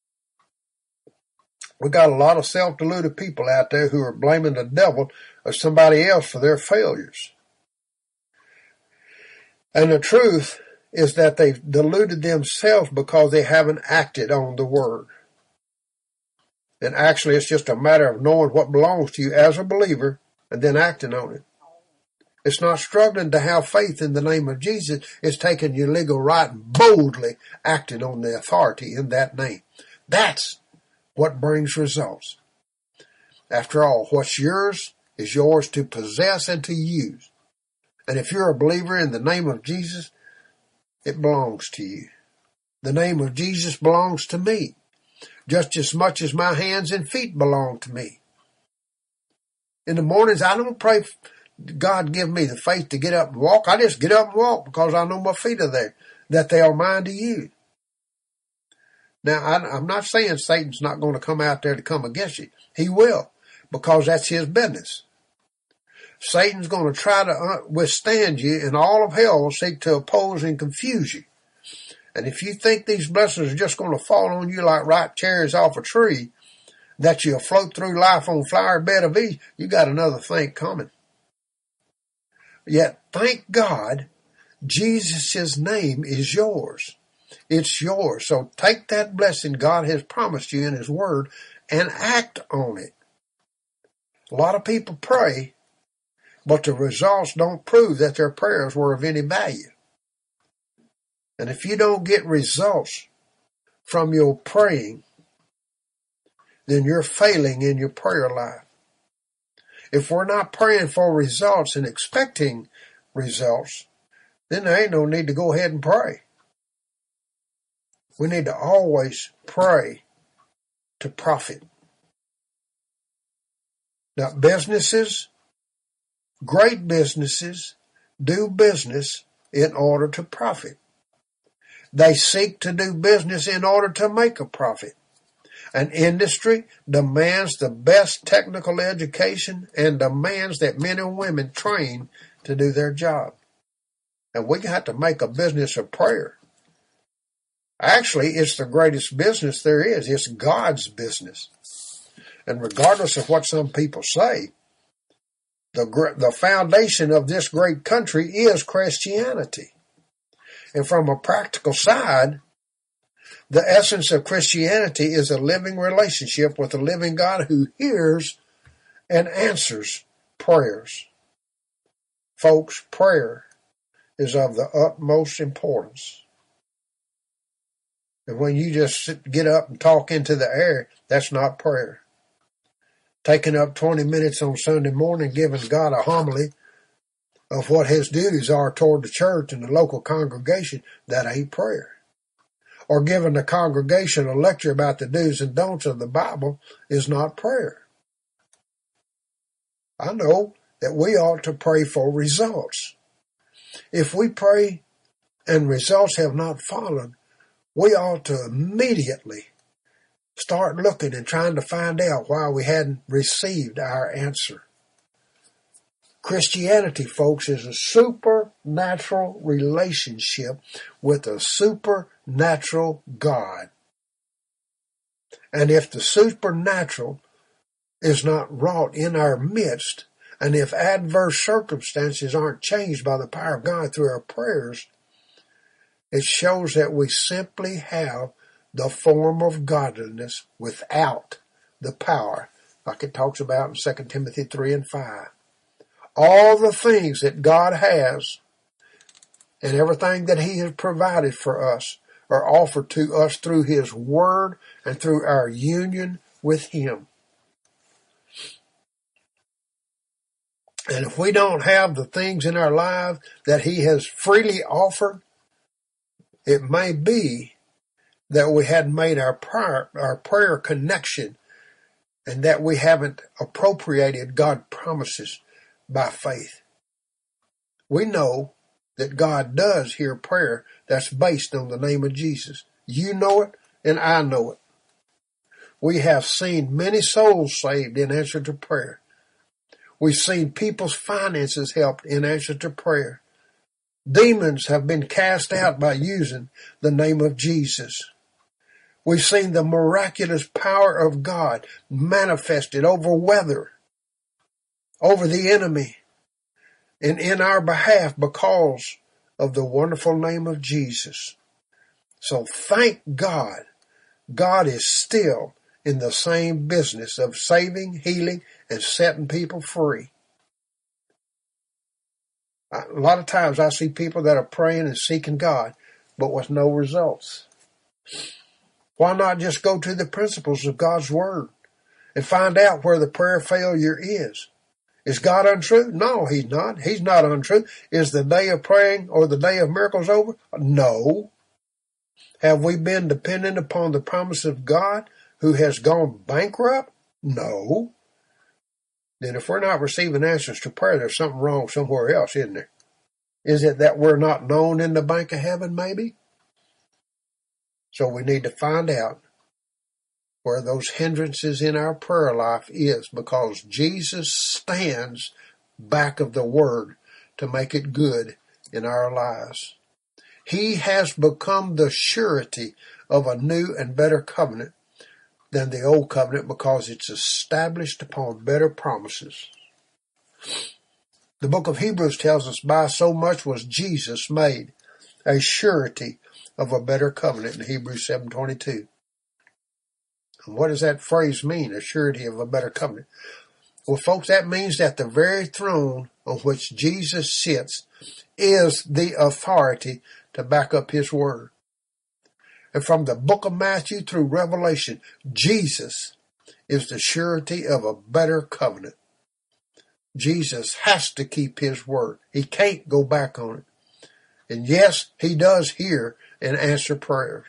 We got a lot of self-deluded people out there who are blaming the devil or somebody else for their failures. And the truth is that they've deluded themselves because they haven't acted on the word. And actually, it's just a matter of knowing what belongs to you as a believer and then acting on it. It's not struggling to have faith in the name of Jesus. It's taking your legal right and boldly acting on the authority in that name. That's what brings results. After all, what's yours is yours to possess and to use. And if you're a believer in the name of Jesus, it belongs to you. The name of Jesus belongs to me, just as much as my hands and feet belong to me. In the mornings, I don't pray, God give me the faith to get up and walk. I just get up and walk because I know my feet are there, that they are mine to use. Now, I, I'm not saying Satan's not going to come out there to come against you. He will, because that's his business. Satan's going to try to withstand you, and all of hell will seek to oppose and confuse you. And if you think these blessings are just going to fall on you like ripe cherries off a tree, that you'll float through life on flower bed of ease, you got another thing coming. Yet, thank God, Jesus' name is yours. It's yours. So take that blessing God has promised you in his word and act on it. A lot of people pray, but the results don't prove that their prayers were of any value. And if you don't get results from your praying, then you're failing in your prayer life. If we're not praying for results and expecting results, then there ain't no need to go ahead and pray. We need to always pray to profit. Now, businesses, great businesses, do business in order to profit. They seek to do business in order to make a profit. An industry demands the best technical education and demands that men and women train to do their job. And we have to make a business of prayer. Actually, it's the greatest business there is. It's God's business. And regardless of what some people say, the, the foundation of this great country is Christianity. And from a practical side, the essence of Christianity is a living relationship with a living God who hears and answers prayers. Folks, prayer is of the utmost importance. And when you just sit, get up and talk into the air, that's not prayer. Taking up twenty minutes on Sunday morning, giving God a homily of what his duties are toward the church and the local congregation, that ain't prayer. Or giving the congregation a lecture about the do's and don'ts of the Bible is not prayer. I know that we ought to pray for results. If we pray and results have not followed, we ought to immediately start looking and trying to find out why we hadn't received our answer. Christianity, folks, is a supernatural relationship with a supernatural God. And if the supernatural is not wrought in our midst, and if adverse circumstances aren't changed by the power of God through our prayers, it shows that we simply have the form of godliness without the power, like it talks about in Second Timothy three and five. All the things that God has and everything that he has provided for us are offered to us through his word and through our union with him. And if we don't have the things in our life that he has freely offered, it may be that we hadn't made our prayer, our prayer connection, and that we haven't appropriated God's promises by faith. We know that God does hear prayer that's based on the name of Jesus. You know it, and I know it. We have seen many souls saved in answer to prayer. We've seen people's finances helped in answer to prayer. Demons have been cast out by using the name of Jesus. We've seen the miraculous power of God manifested over weather, over the enemy, and in our behalf because of the wonderful name of Jesus. So thank God, God is still in the same business of saving, healing, and setting people free. A lot of times I see people that are praying and seeking God, but with no results. Why not just go to the principles of God's Word and find out where the prayer failure is? Is God untrue? No, He's not. He's not untrue. Is the day of praying or the day of miracles over? No. Have we been dependent upon the promise of God who has gone bankrupt? No. Then if we're not receiving answers to prayer, there's something wrong somewhere else, isn't there? Is it that we're not known in the bank of heaven, maybe? So we need to find out where those hindrances in our prayer life is, because Jesus stands back of the Word to make it good in our lives. He has become the surety of a new and better covenant than the old covenant, because it's established upon better promises. The book of Hebrews tells us, by so much was Jesus made a surety of a better covenant, in Hebrews seven twenty-two. And what does that phrase mean, a surety of a better covenant? Well, folks, that means that the very throne on which Jesus sits is the authority to back up His Word. And from the book of Matthew through Revelation, Jesus is the surety of a better covenant. Jesus has to keep His Word. He can't go back on it. And yes, He does hear and answer prayer.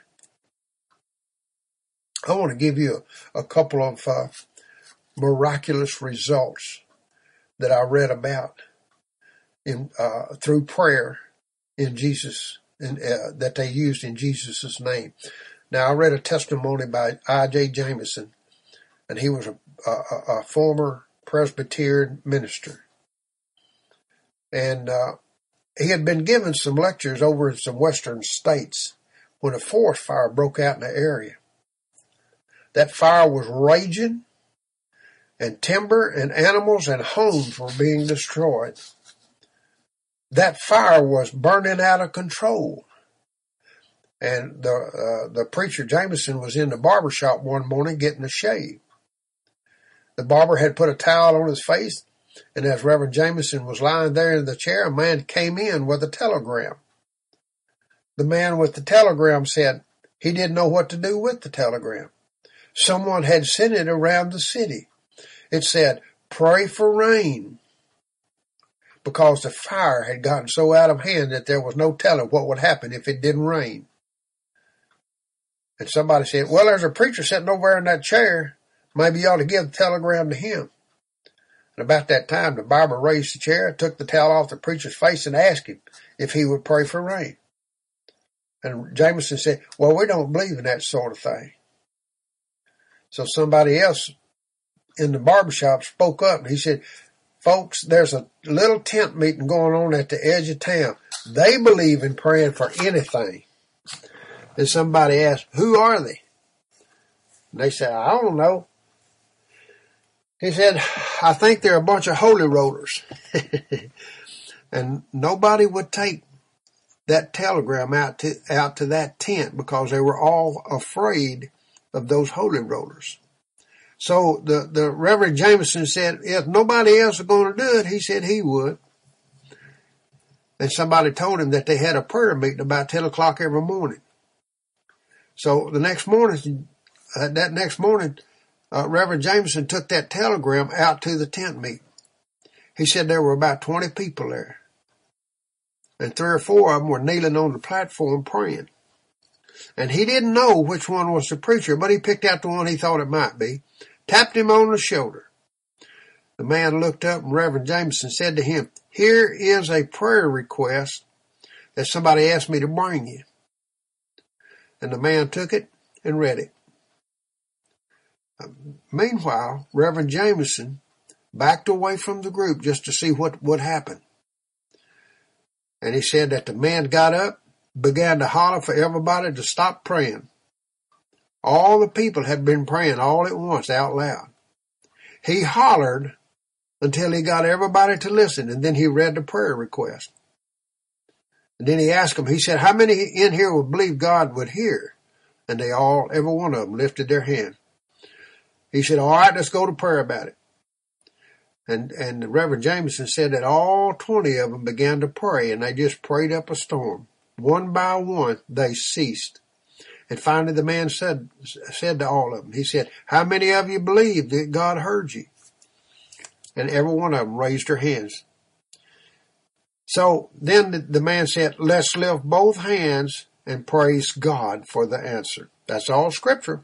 I want to give you a, a couple of uh, miraculous results that I read about in uh, through prayer in Jesus, in, uh, that they used in Jesus' name. Now, I read a testimony by I J Jameson, and he was a, a, a former Presbyterian minister. And uh, he had been given some lectures over in some western states when a forest fire broke out in the area. That fire was raging, and timber and animals and homes were being destroyed. That fire was burning out of control. And the uh, the preacher Jameson was in the barber shop one morning getting a shave. The barber had put a towel on his face, and as Reverend Jameson was lying there in the chair, a man came in with a telegram. The man with the telegram said he didn't know what to do with the telegram. Someone had sent it around the city. It said, "Pray for rain," because the fire had gotten so out of hand that there was no telling what would happen if it didn't rain. And somebody said, "Well, there's a preacher sitting over there in that chair. Maybe you ought to give the telegram to him." And about that time, the barber raised the chair, took the towel off the preacher's face, and asked him if he would pray for rain. And Jameson said, "Well, we don't believe in that sort of thing." So somebody else in the barbershop spoke up, and he said, "Folks, there's a little tent meeting going on at the edge of town. They believe in praying for anything." And somebody asked, "Who are they?" And they said, "I don't know." He said, "I think they're a bunch of holy rollers." And nobody would take that telegram out to, out to that tent because they were all afraid of those holy rollers. So the, the Reverend Jameson said, if nobody else was going to do it, he said he would. And somebody told him that they had a prayer meeting about ten o'clock every morning. So the next morning, uh, that next morning, uh, Reverend Jameson took that telegram out to the tent meeting. He said there were about twenty people there. And three or four of them were kneeling on the platform praying. And he didn't know which one was the preacher, but he picked out the one he thought it might be, tapped him on the shoulder. The man looked up, and Reverend Jameson said to him, "Here is a prayer request that somebody asked me to bring you." And the man took it and read it. Meanwhile, Reverend Jameson backed away from the group just to see what would happen. And he said that the man got up, began to holler for everybody to stop praying. All the people had been praying all at once out loud. He hollered until he got everybody to listen, and then he read the prayer request. And then he asked them, he said, how many in here would believe God would hear? And they all, every one of them lifted their hand. He said, all right, let's go to prayer about it. And, and the Reverend Jameson said that all twenty of them began to pray, and they just prayed up a storm. One by one, they ceased. And finally the man said, said to all of them, he said, how many of you believe that God heard you? And every one of them raised their hands. So then the, the man said, let's lift both hands and praise God for the answer. That's all scripture.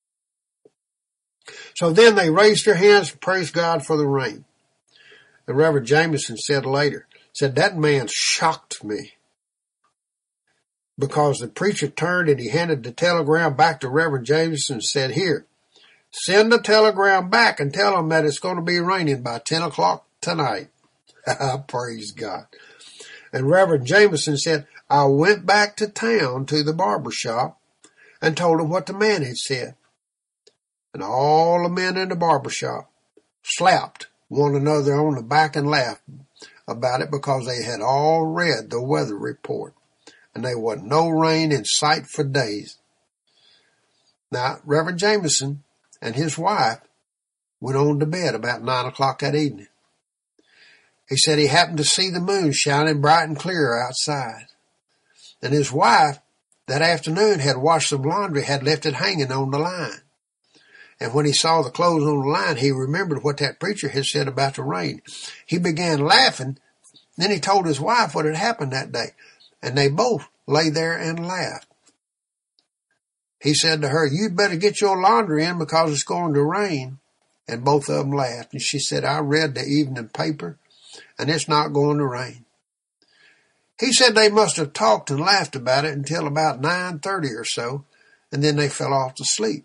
So then they raised their hands and praised God for the rain. The Reverend Jameson said later, said, that man shocked me. Because the preacher turned and he handed the telegram back to Reverend Jameson and said, here, send the telegram back and tell them that it's going to be raining by ten o'clock tonight. Praise God. And Reverend Jameson said, I went back to town to the barber shop and told him what the man had said. And all the men in the barber shop slapped one another on the back and laughed about it because they had all read the weather report. And there was no rain in sight for days. Now, Reverend Jameson and his wife went on to bed about nine o'clock that evening. He said he happened to see the moon shining bright and clear outside. And his wife that afternoon had washed some laundry, had left it hanging on the line. And when he saw the clothes on the line, he remembered what that preacher had said about the rain. He began laughing. Then he told his wife what had happened that day. And they both lay there and laughed. He said to her, you'd better get your laundry in because it's going to rain. And both of them laughed. And she said, I read the evening paper and it's not going to rain. He said they must have talked and laughed about it until about nine thirty or so. And then they fell off to sleep.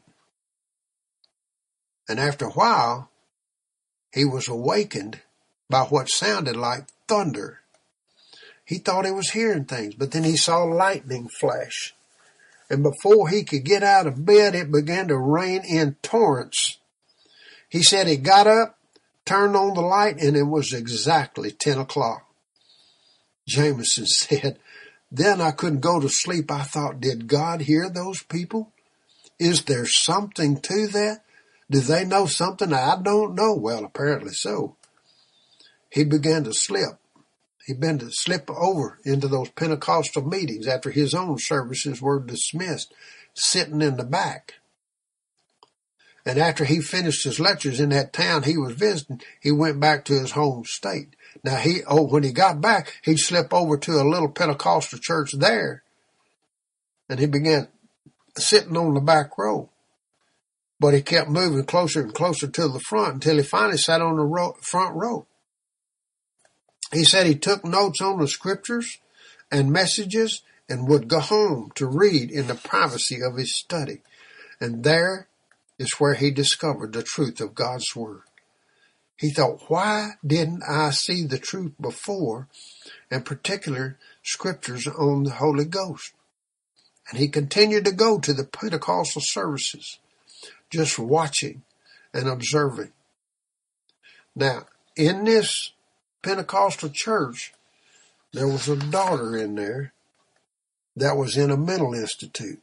And after a while, he was awakened by what sounded like thunder. He thought he was hearing things, but then he saw lightning flash. And before he could get out of bed, it began to rain in torrents. He said he got up, turned on the light, and it was exactly ten o'clock. Jameson said, then I couldn't go to sleep. I thought, did God hear those people? Is there something to that? Do they know something I don't know? Well, apparently so. He began to slip. He began to slip over into those Pentecostal meetings after his own services were dismissed, sitting in the back. And after he finished his lectures in that town he was visiting, he went back to his home state. Now he, oh, when he got back, he'd slip over to a little Pentecostal church there, and he began sitting on the back row. But he kept moving closer and closer to the front until he finally sat on the row, front row. He said he took notes on the scriptures and messages and would go home to read in the privacy of his study. And there is where he discovered the truth of God's word. He thought, why didn't I see the truth before, and particular scriptures on the Holy Ghost? And he continued to go to the Pentecostal services, just watching and observing. Now, in this Pentecostal church, there was a daughter in there that was in a mental institute.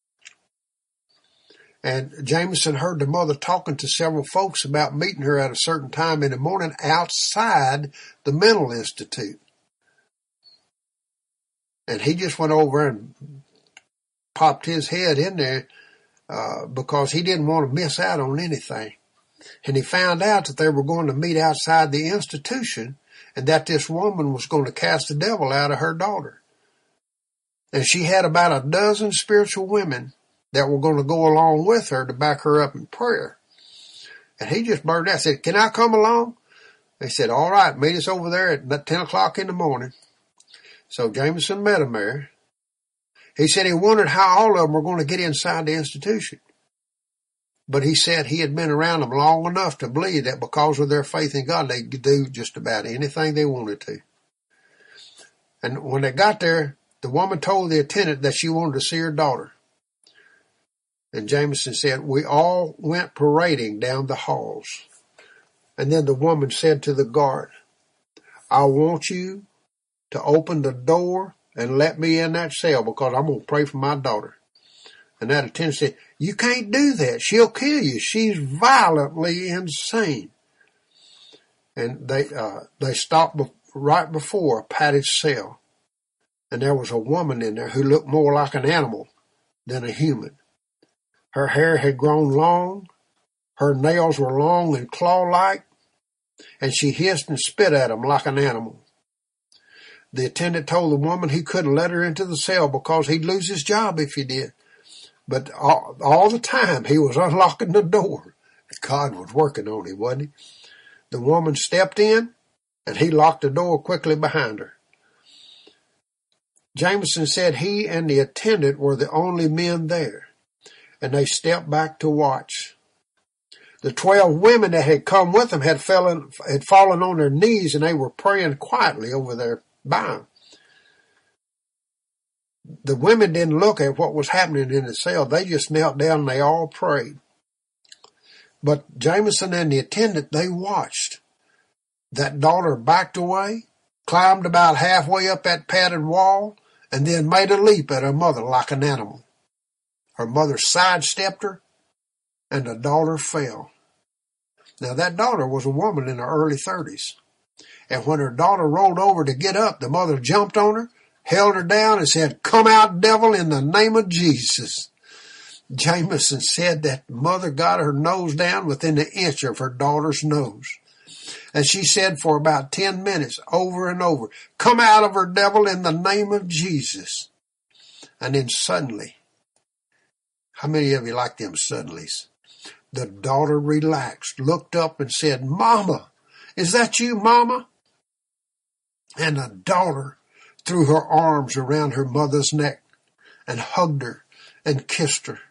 And Jameson heard the mother talking to several folks about meeting her at a certain time in the morning outside the mental institute. And he just went over and popped his head in there uh, because he didn't want to miss out on anything. And he found out that they were going to meet outside the institution and that this woman was going to cast the devil out of her daughter. And she had about a dozen spiritual women that were going to go along with her to back her up in prayer. And he just burned out, said, can I come along? They said, all right, meet us over there at ten o'clock in the morning. So Jameson met him there. He said he wondered how all of them were going to get inside the institution. But he said he had been around them long enough to believe that because of their faith in God, they could do just about anything they wanted to. And when they got there, the woman told the attendant that she wanted to see her daughter. And Jameson said, we all went parading down the halls. And then the woman said to the guard, I want you to open the door and let me in that cell because I'm going to pray for my daughter. And that attendant said, you can't do that. She'll kill you. She's violently insane. And they, uh, they stopped be- right before a padded cell. And there was a woman in there who looked more like an animal than a human. Her hair had grown long. Her nails were long and claw-like. And she hissed and spit at him like an animal. The attendant told the woman he couldn't let her into the cell because he'd lose his job if he did. But all, all the time he was unlocking the door. God was working on him, wasn't he? The woman stepped in and he locked the door quickly behind her. Jameson said he and the attendant were the only men there, and they stepped back to watch. The twelve women that had come with him had fallen, had fallen on their knees, and they were praying quietly over there by him. The women didn't look at what was happening in the cell. They just knelt down and they all prayed. But Jameson and the attendant, they watched. That daughter backed away, climbed about halfway up that padded wall, and then made a leap at her mother like an animal. Her mother sidestepped her, and the daughter fell. Now, that daughter was a woman in her early thirties. And when her daughter rolled over to get up, the mother jumped on her, held her down, and said, come out, devil, in the name of Jesus. Jameson said that mother got her nose down within an inch of her daughter's nose. And she said for about ten minutes, over and over, come out of her, devil, in the name of Jesus. And then suddenly, how many of you like them suddenlies? The daughter relaxed, looked up and said, Mama, is that you, Mama? And the daughter threw her arms around her mother's neck and hugged her and kissed her.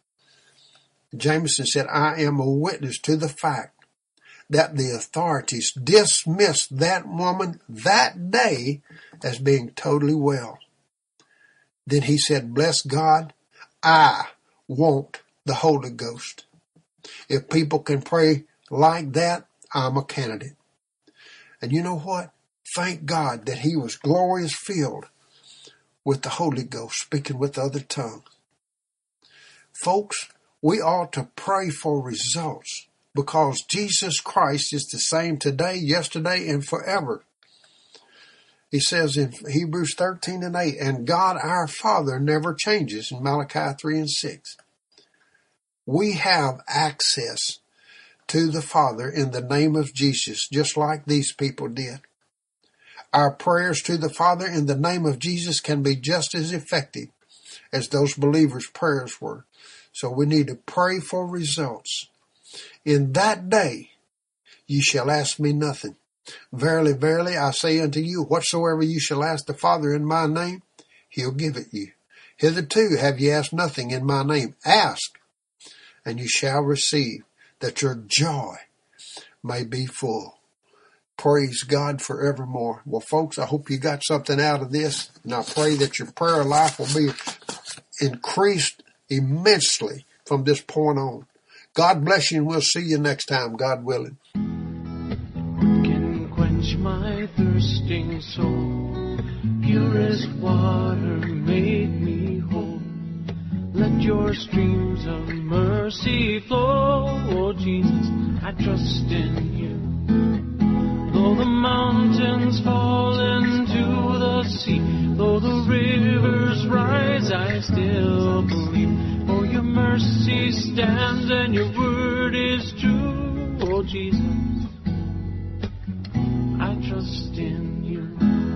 Jameson said, I am a witness to the fact that the authorities dismissed that woman that day as being totally well. Then he said, bless God, I want the Holy Ghost. If people can pray like that, I'm a candidate. And you know what? Thank God that he was glorious filled with the Holy Ghost, speaking with other tongues. Folks, we ought to pray for results because Jesus Christ is the same today, yesterday, and forever. He says in Hebrews thirteen and eight, and God our Father never changes in Malachi three and six. We have access to the Father in the name of Jesus, just like these people did. Our prayers to the Father in the name of Jesus can be just as effective as those believers' prayers were. So we need to pray for results. In that day, ye shall ask me nothing. Verily, verily, I say unto you, whatsoever you shall ask the Father in my name, he'll give it you. Hitherto have ye asked nothing in my name. Ask, and you shall receive, that your joy may be full. Praise God forevermore. Well, folks, I hope you got something out of this, and I pray that your prayer life will be increased immensely from this point on. God bless you, and we'll see you next time, God willing. Can quench my thirsting soul, purest water made me whole. Let your streams of mercy flow, oh Jesus, I trust in you. Though the mountains fall into the sea, though the rivers rise, I still believe. For your mercy stands and your word is true, oh Jesus, I trust in you.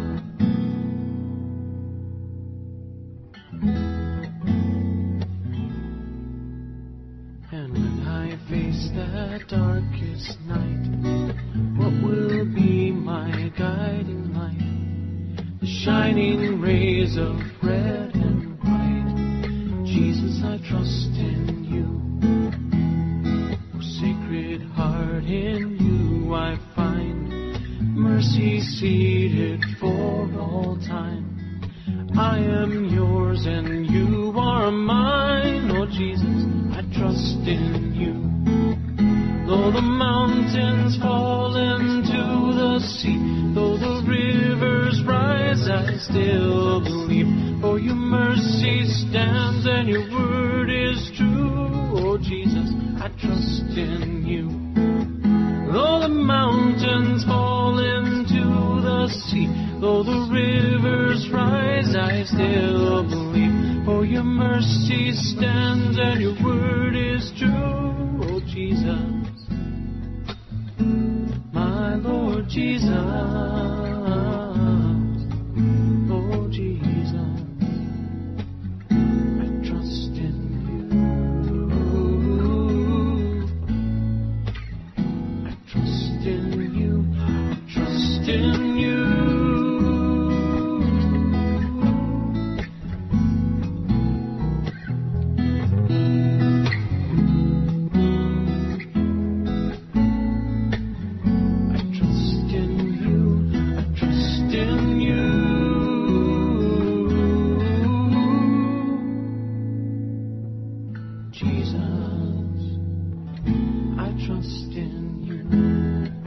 And when I face that darkest night, what will be my guiding light? The shining rays of red and white. Jesus, I trust in you. Oh, Sacred Heart, in you I find mercy seated for all time. I am yours and you are mine. Oh Jesus, I trust in you. Though the mountains fall into the sea, though the rivers rise, I still believe. For your mercy stands and your word is true. Oh Jesus, I trust in you. Though the mountains fall into the sea, though the rivers rise, I still believe. For your mercy stands and your word is true. Oh Jesus, my Lord Jesus, oh Jesus, I trust in you. I trust in you. I trust in you. Jesus, I trust in you.